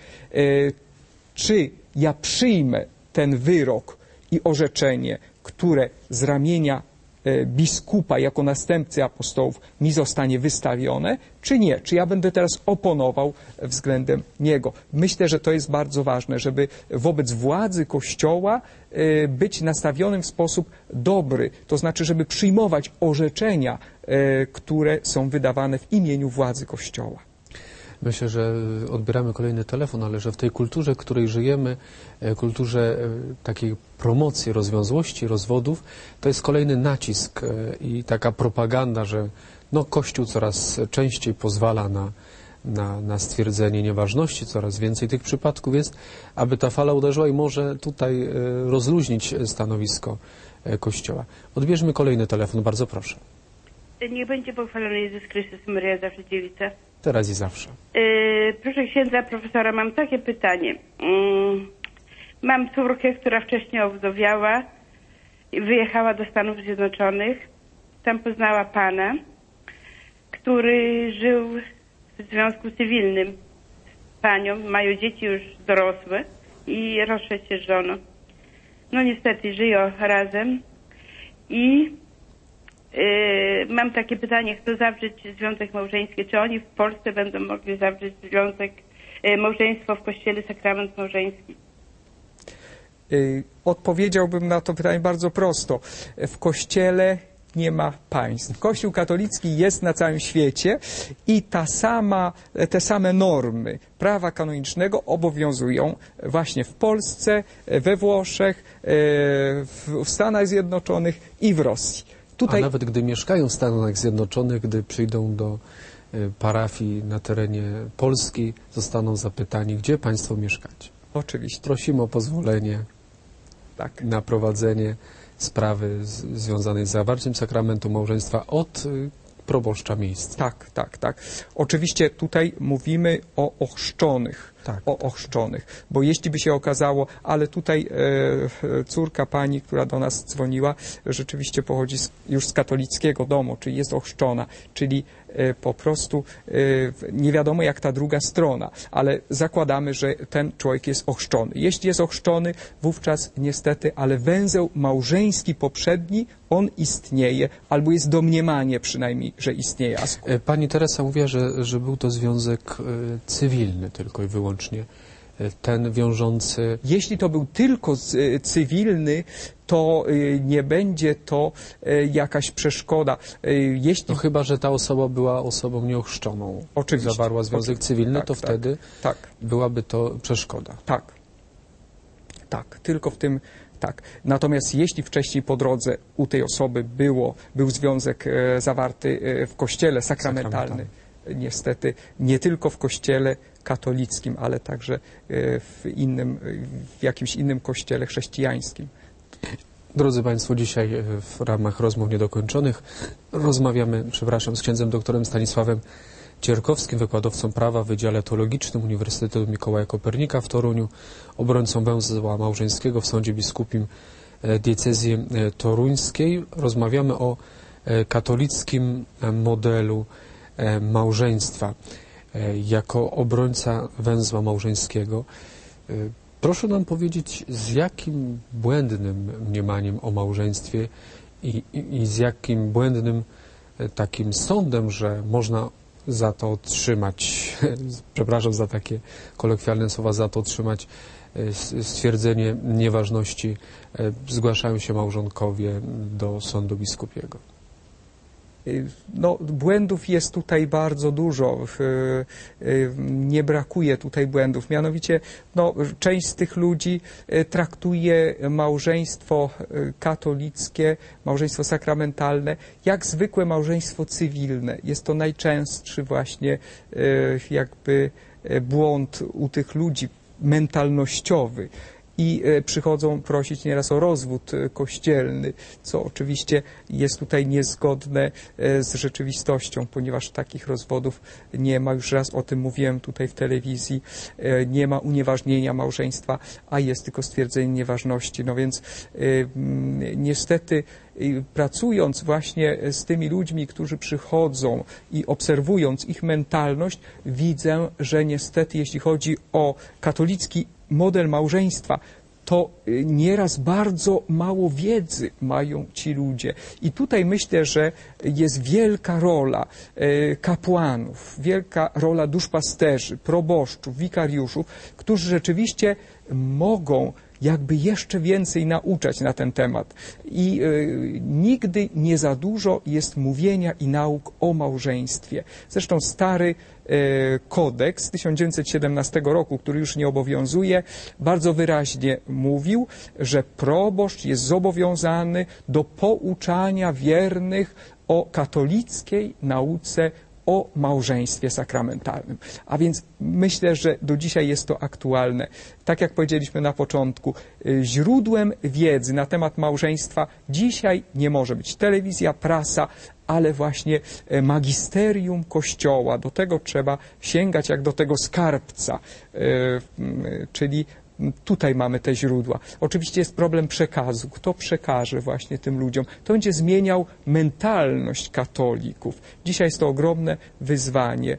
czy ja przyjmę ten wyrok i orzeczenie, które z ramienia biskupa jako następcy apostołów mi zostanie wystawione, czy nie? Czy ja będę teraz oponował względem niego? Myślę, że to jest bardzo ważne, żeby wobec władzy Kościoła być nastawionym w sposób dobry, to znaczy, żeby przyjmować orzeczenia, które są wydawane w imieniu władzy Kościoła.
Myślę, że odbieramy kolejny telefon, ale że w tej kulturze, w której żyjemy, kulturze takiej promocji rozwiązłości, rozwodów, to jest kolejny nacisk i taka propaganda, że no, Kościół coraz częściej pozwala na, na, na stwierdzenie nieważności, coraz więcej tych przypadków jest, aby ta fala uderzyła i może tutaj rozluźnić stanowisko Kościoła. Odbierzmy kolejny telefon, bardzo proszę.
Niech będzie pochwalony Jezus Chrystus, Maria zawsze dziewica.
Teraz i zawsze.
Yy, proszę księdza profesora, mam takie pytanie. Yy, mam córkę, która wcześniej owdowiała i wyjechała do Stanów Zjednoczonych. Tam poznała pana, który żył w związku cywilnym z panią. Mają dzieci już dorosłe i rozszedł się z żoną. No niestety żyją razem i Yy, mam takie pytanie, kto zawrzeć związek małżeński? Czy oni w Polsce będą mogli zawrzeć związek, yy, małżeństwo w Kościele, sakrament małżeński?
Yy, odpowiedziałbym na to pytanie bardzo prosto. W Kościele nie ma państw. Kościół katolicki jest na całym świecie i ta sama, te same normy prawa kanonicznego obowiązują właśnie w Polsce, we Włoszech, w Stanach Zjednoczonych i w Rosji. Tutaj...
A nawet gdy mieszkają w Stanach Zjednoczonych, gdy przyjdą do parafii na terenie Polski, zostaną zapytani, gdzie państwo mieszkacie.
Oczywiście.
Prosimy o pozwolenie
tak.
na prowadzenie sprawy z, związanej z zawarciem sakramentu małżeństwa od y, proboszcza miejsca.
Tak, tak, tak. Oczywiście tutaj mówimy o ochrzczonych.
Tak.
O ochrzczonych, bo jeśli by się okazało, ale tutaj e, córka pani, która do nas dzwoniła, rzeczywiście pochodzi z, już z katolickiego domu, czyli jest ochrzczona, czyli e, po prostu e, nie wiadomo jak ta druga strona, ale zakładamy, że ten człowiek jest ochrzczony. Jeśli jest ochrzczony, wówczas niestety, ale węzeł małżeński poprzedni, on istnieje, albo jest domniemanie przynajmniej, że istnieje.
Pani Teresa mówiła, że, że był to związek y, cywilny tylko i wyłącznie. Ten wiążący...
Jeśli to był tylko cywilny, to nie będzie to jakaś przeszkoda. Jeśli...
No chyba, że ta osoba była osobą nieochrzczoną.
Oczywiście.
Zawarła związek
Oczywiście.
cywilny,
tak,
to
tak,
wtedy
tak.
byłaby to przeszkoda.
Tak. Tak, tylko w tym... Tak. Natomiast jeśli wcześniej po drodze u tej osoby było, był związek e, zawarty e, w kościele sakramentalny, Sakramentalny. Niestety nie tylko w kościele katolickim, ale także e, w innym, w jakimś innym kościele chrześcijańskim.
Drodzy Państwo, dzisiaj w ramach rozmów niedokończonych rozmawiamy, przepraszam, z księdzem doktorem Stanisławem Cierkowskim, wykładowcą prawa w Wydziale Teologicznym Uniwersytetu Mikołaja Kopernika w Toruniu, obrońcą węzła małżeńskiego w Sądzie Biskupim Diecezji Toruńskiej. Rozmawiamy o katolickim modelu małżeństwa. Jako obrońca węzła małżeńskiego, proszę nam powiedzieć, z jakim błędnym mniemaniem o małżeństwie i, i, i z jakim błędnym takim sądem, że można za to otrzymać, przepraszam za takie kolokwialne słowa, za to otrzymać stwierdzenie nieważności, zgłaszają się małżonkowie do sądu biskupiego.
No, błędów jest tutaj bardzo dużo, nie brakuje tutaj błędów. Mianowicie no, część z tych ludzi traktuje małżeństwo katolickie, małżeństwo sakramentalne jak zwykłe małżeństwo cywilne. Jest to najczęstszy właśnie jakby błąd u tych ludzi mentalnościowy. I e, przychodzą prosić nieraz o rozwód e, kościelny, co oczywiście jest tutaj niezgodne e, z rzeczywistością, ponieważ takich rozwodów nie ma, już raz o tym mówiłem tutaj w telewizji, e, nie ma unieważnienia małżeństwa, a jest tylko stwierdzenie nieważności. No więc e, m, niestety e, pracując właśnie z tymi ludźmi, którzy przychodzą i obserwując ich mentalność, widzę, że niestety jeśli chodzi o katolicki model małżeństwa, to nieraz bardzo mało wiedzy mają ci ludzie. I tutaj myślę, że jest wielka rola kapłanów, wielka rola duszpasterzy, proboszczów, wikariuszów, którzy rzeczywiście mogą jakby jeszcze więcej nauczać na ten temat. I y, nigdy nie za dużo jest mówienia i nauk o małżeństwie. Zresztą stary y, kodeks tysiąc dziewięćset siedemnastego roku, który już nie obowiązuje, bardzo wyraźnie mówił, że proboszcz jest zobowiązany do pouczania wiernych o katolickiej nauce o małżeństwie sakramentalnym. A więc myślę, że do dzisiaj jest to aktualne. Tak jak powiedzieliśmy na początku, źródłem wiedzy na temat małżeństwa dzisiaj nie może być telewizja, prasa, ale właśnie magisterium Kościoła. Do tego trzeba sięgać jak do tego skarbca, czyli tutaj mamy te źródła. Oczywiście jest problem przekazu. Kto przekaże właśnie tym ludziom? To będzie zmieniał mentalność katolików. Dzisiaj jest to ogromne wyzwanie,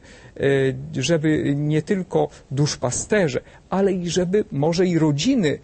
żeby nie tylko duszpasterze, ale i żeby może i rodziny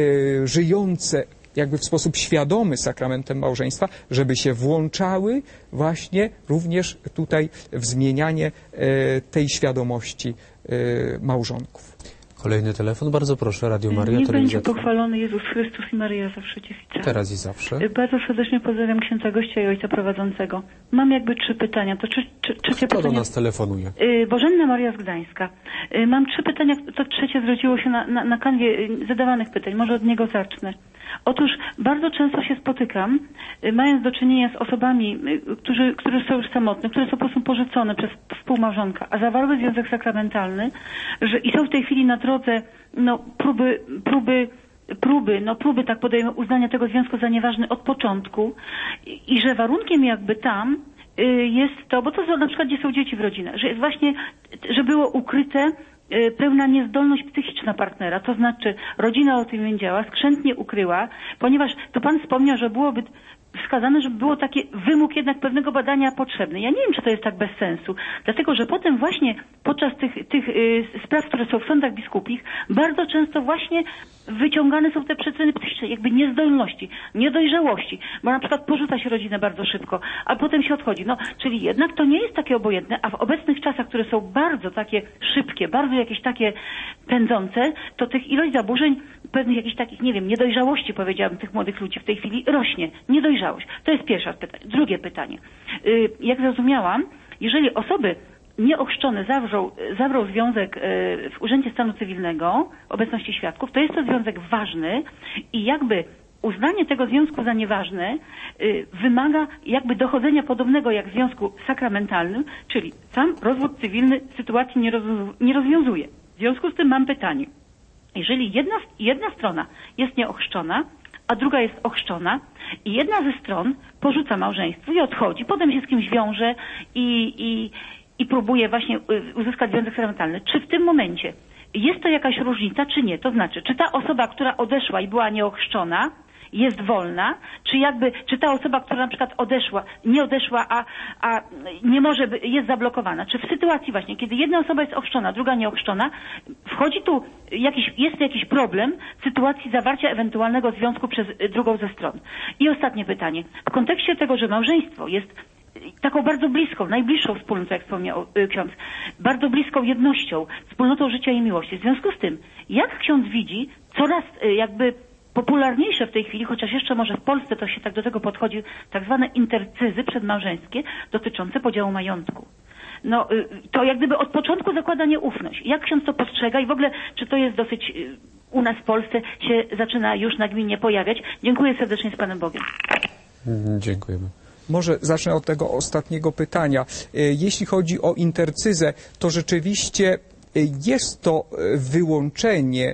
żyjące jakby w sposób świadomy sakramentem małżeństwa, żeby się włączały właśnie również tutaj w zmienianie tej świadomości małżonków.
Kolejny telefon, bardzo proszę, Radio Maria,
Niech
telewizja.
będzie pochwalony Jezus Chrystus i Maryja zawsze dziewica.
Teraz i zawsze.
Bardzo serdecznie pozdrawiam księdza gościa i ojca prowadzącego. Mam jakby trzy pytania. To trzy, trzy, trzecie
Kto
pytanie.
do nas telefonuje?
Y, Bożenna Maria z Gdańska. Y, Mam trzy pytania, to trzecie zrodziło się na, na, na kanwie y, zadawanych pytań. Może od niego zacznę. Otóż bardzo często się spotykam, y, mając do czynienia z osobami, y, którzy, którzy są już samotne, które są po prostu porzucone przez współmałżonka, a zawarły związek sakramentalny, że i są w tej chwili na drodze no, próby, próby, próby, no próby tak podejmę uznania tego związku za nieważny od początku i, i że warunkiem jakby tam y, jest to, bo to są, na przykład gdzie są dzieci w rodzinach, że jest właśnie, że było ukryte pełna niezdolność psychiczna partnera, to znaczy rodzina o tym wiedziała, skrzętnie ukryła, ponieważ to pan wspomniał, że byłoby wskazane, że było taki wymóg jednak pewnego badania potrzebny. Ja nie wiem, czy to jest tak bez sensu, dlatego, że potem właśnie podczas tych, tych y, spraw, które są w sądach biskupich, bardzo często właśnie wyciągane są te przyczyny psychiczne, jakby niezdolności, niedojrzałości, bo na przykład porzuca się rodzinę bardzo szybko, a potem się odchodzi. No, czyli jednak to nie jest takie obojętne, a w obecnych czasach, które są bardzo takie szybkie, bardzo jakieś takie pędzące, to tych ilość zaburzeń, pewnych jakichś takich, nie wiem, niedojrzałości, powiedziałabym, tych młodych ludzi w tej chwili rośnie. Niedojrzałość. To jest pierwsze pytanie. Drugie pytanie. Yy, jak zrozumiałam, jeżeli osoby nieochrzczone zawrzą, zawrą związek w Urzędzie Stanu Cywilnego w obecności świadków, to jest to związek ważny i jakby uznanie tego związku za nieważny y, wymaga jakby dochodzenia podobnego jak w związku sakramentalnym, czyli sam rozwód cywilny sytuacji nie, roz, nie rozwiązuje. W związku z tym mam pytanie. Jeżeli jedna, jedna strona jest nieochrzczona, a druga jest ochrzczona i jedna ze stron porzuca małżeństwo i odchodzi, potem się z kimś wiąże i, i i próbuje właśnie uzyskać związek sakramentalny. Czy w tym momencie jest to jakaś różnica, czy nie? To znaczy, czy ta osoba, która odeszła i była nieochrzczona, jest wolna, czy jakby, czy ta osoba, która na przykład odeszła, nie odeszła, a, a nie może, jest zablokowana. Czy w sytuacji właśnie, kiedy jedna osoba jest ochrzczona, druga nieochrzczona, wchodzi tu jakiś, jest jakiś problem w sytuacji zawarcia ewentualnego związku przez drugą ze stron. I ostatnie pytanie. W kontekście tego, że małżeństwo jest taką bardzo bliską, najbliższą wspólnotą, jak wspomniał ksiądz, bardzo bliską jednością, wspólnotą życia i miłości. W związku z tym, jak ksiądz widzi coraz jakby popularniejsze w tej chwili, chociaż jeszcze może w Polsce to się tak do tego podchodzi, tak zwane intercyzy przedmałżeńskie dotyczące podziału majątku. No, to jak gdyby od początku zakłada nieufność. Jak ksiądz to postrzega i w ogóle, czy to jest dosyć u nas w Polsce się zaczyna już nagminnie pojawiać? Dziękuję serdecznie, z Panem Bogiem.
Dziękujemy.
Może zacznę od tego ostatniego pytania. Jeśli chodzi o intercyzę, to rzeczywiście jest to wyłączenie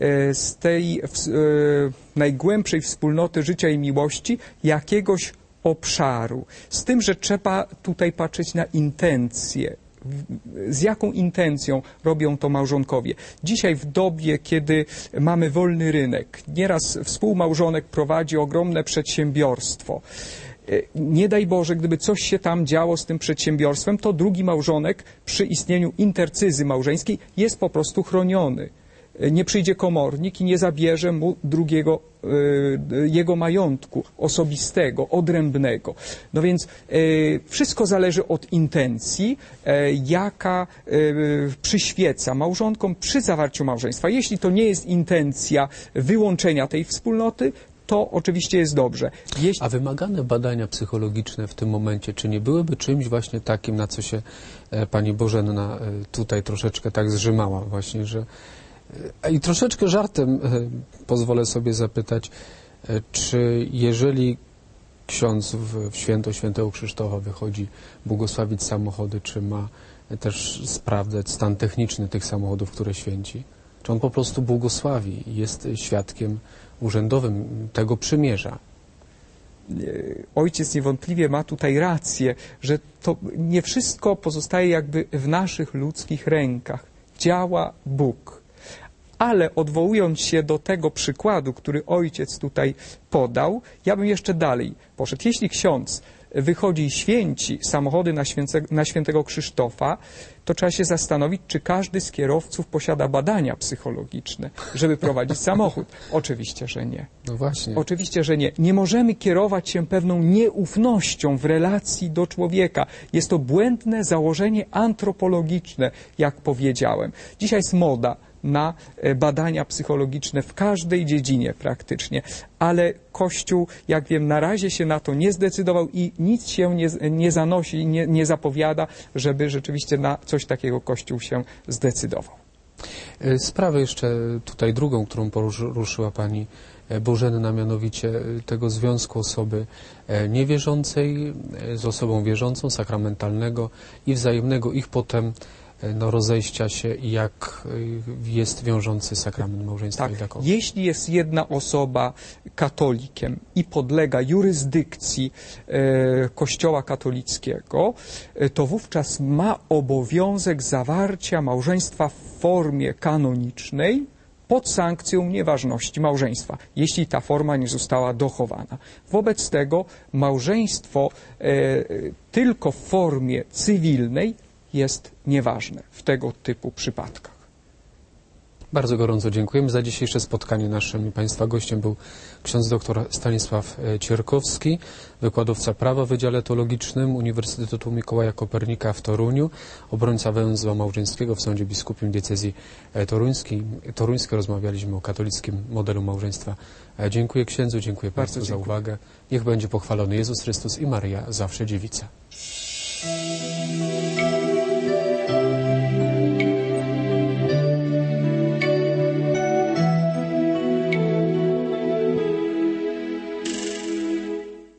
z tej najgłębszej wspólnoty życia i miłości jakiegoś obszaru. Z tym, że trzeba tutaj patrzeć na intencje. Z jaką intencją robią to małżonkowie. Dzisiaj w dobie, kiedy mamy wolny rynek, nieraz współmałżonek prowadzi ogromne przedsiębiorstwo. Nie daj Boże, gdyby coś się tam działo z tym przedsiębiorstwem, to drugi małżonek przy istnieniu intercyzy małżeńskiej jest po prostu chroniony. Nie przyjdzie komornik i nie zabierze mu drugiego, y, jego majątku osobistego, odrębnego. No więc y, wszystko zależy od intencji, y, jaka y, przyświeca małżonkom przy zawarciu małżeństwa. Jeśli to nie jest intencja wyłączenia tej wspólnoty, to oczywiście jest dobrze. Jeśli...
A wymagane badania psychologiczne w tym momencie, czy nie byłyby czymś właśnie takim, na co się e, pani Bożenna e, tutaj troszeczkę tak zrzymała właśnie, że e, i troszeczkę żartem e, pozwolę sobie zapytać, e, czy jeżeli ksiądz w, w święto świętego Krzysztofa wychodzi błogosławić samochody, czy ma też sprawdzać stan techniczny tych samochodów, które święci? Czy on po prostu błogosławi i jest świadkiem urzędowym tego przymierza?
Ojciec niewątpliwie ma tutaj rację, że to nie wszystko pozostaje jakby w naszych ludzkich rękach. Działa Bóg. Ale odwołując się do tego przykładu, który ojciec tutaj podał, ja bym jeszcze dalej poszedł. Jeśli ksiądz wychodzi i święci samochody na, święce, na świętego Krzysztofa, to trzeba się zastanowić, czy każdy z kierowców posiada badania psychologiczne, żeby prowadzić samochód. Oczywiście, że nie.
No właśnie.
Oczywiście, że nie. Nie możemy kierować się pewną nieufnością w relacji do człowieka. Jest to błędne założenie antropologiczne, jak powiedziałem. Dzisiaj jest moda na badania psychologiczne w każdej dziedzinie praktycznie, ale Kościół, jak wiem, na razie się na to nie zdecydował i nic się nie, nie zanosi, nie, nie zapowiada, żeby rzeczywiście na coś takiego Kościół się zdecydował.
Sprawę jeszcze tutaj drugą, którą poruszyła Pani Bożenna, mianowicie tego związku osoby niewierzącej z osobą wierzącą, sakramentalnego i wzajemnego ich potem no, rozejścia się i jak jest wiążący sakrament małżeństwa
tak,
i takowy.
Jeśli jest jedna osoba katolikiem i podlega jurysdykcji e, Kościoła katolickiego, e, to wówczas ma obowiązek zawarcia małżeństwa w formie kanonicznej pod sankcją nieważności małżeństwa, jeśli ta forma nie została dochowana. Wobec tego małżeństwo e, tylko w formie cywilnej jest nieważne w tego typu przypadkach.
Bardzo gorąco dziękujemy za dzisiejsze spotkanie. Naszym i Państwa gościem był ksiądz dr Stanisław Cierkowski, wykładowca prawa w Wydziale Teologicznym Uniwersytetu Mikołaja Kopernika w Toruniu, obrońca węzła małżeńskiego w Sądzie Biskupim Diecezji Toruńskiej. Toruńskiej. Rozmawialiśmy o katolickim modelu małżeństwa. Dziękuję księdzu, dziękuję Państwu
Bardzo dziękuję.
za uwagę. Niech będzie pochwalony Jezus Chrystus i Maryja, zawsze dziewica.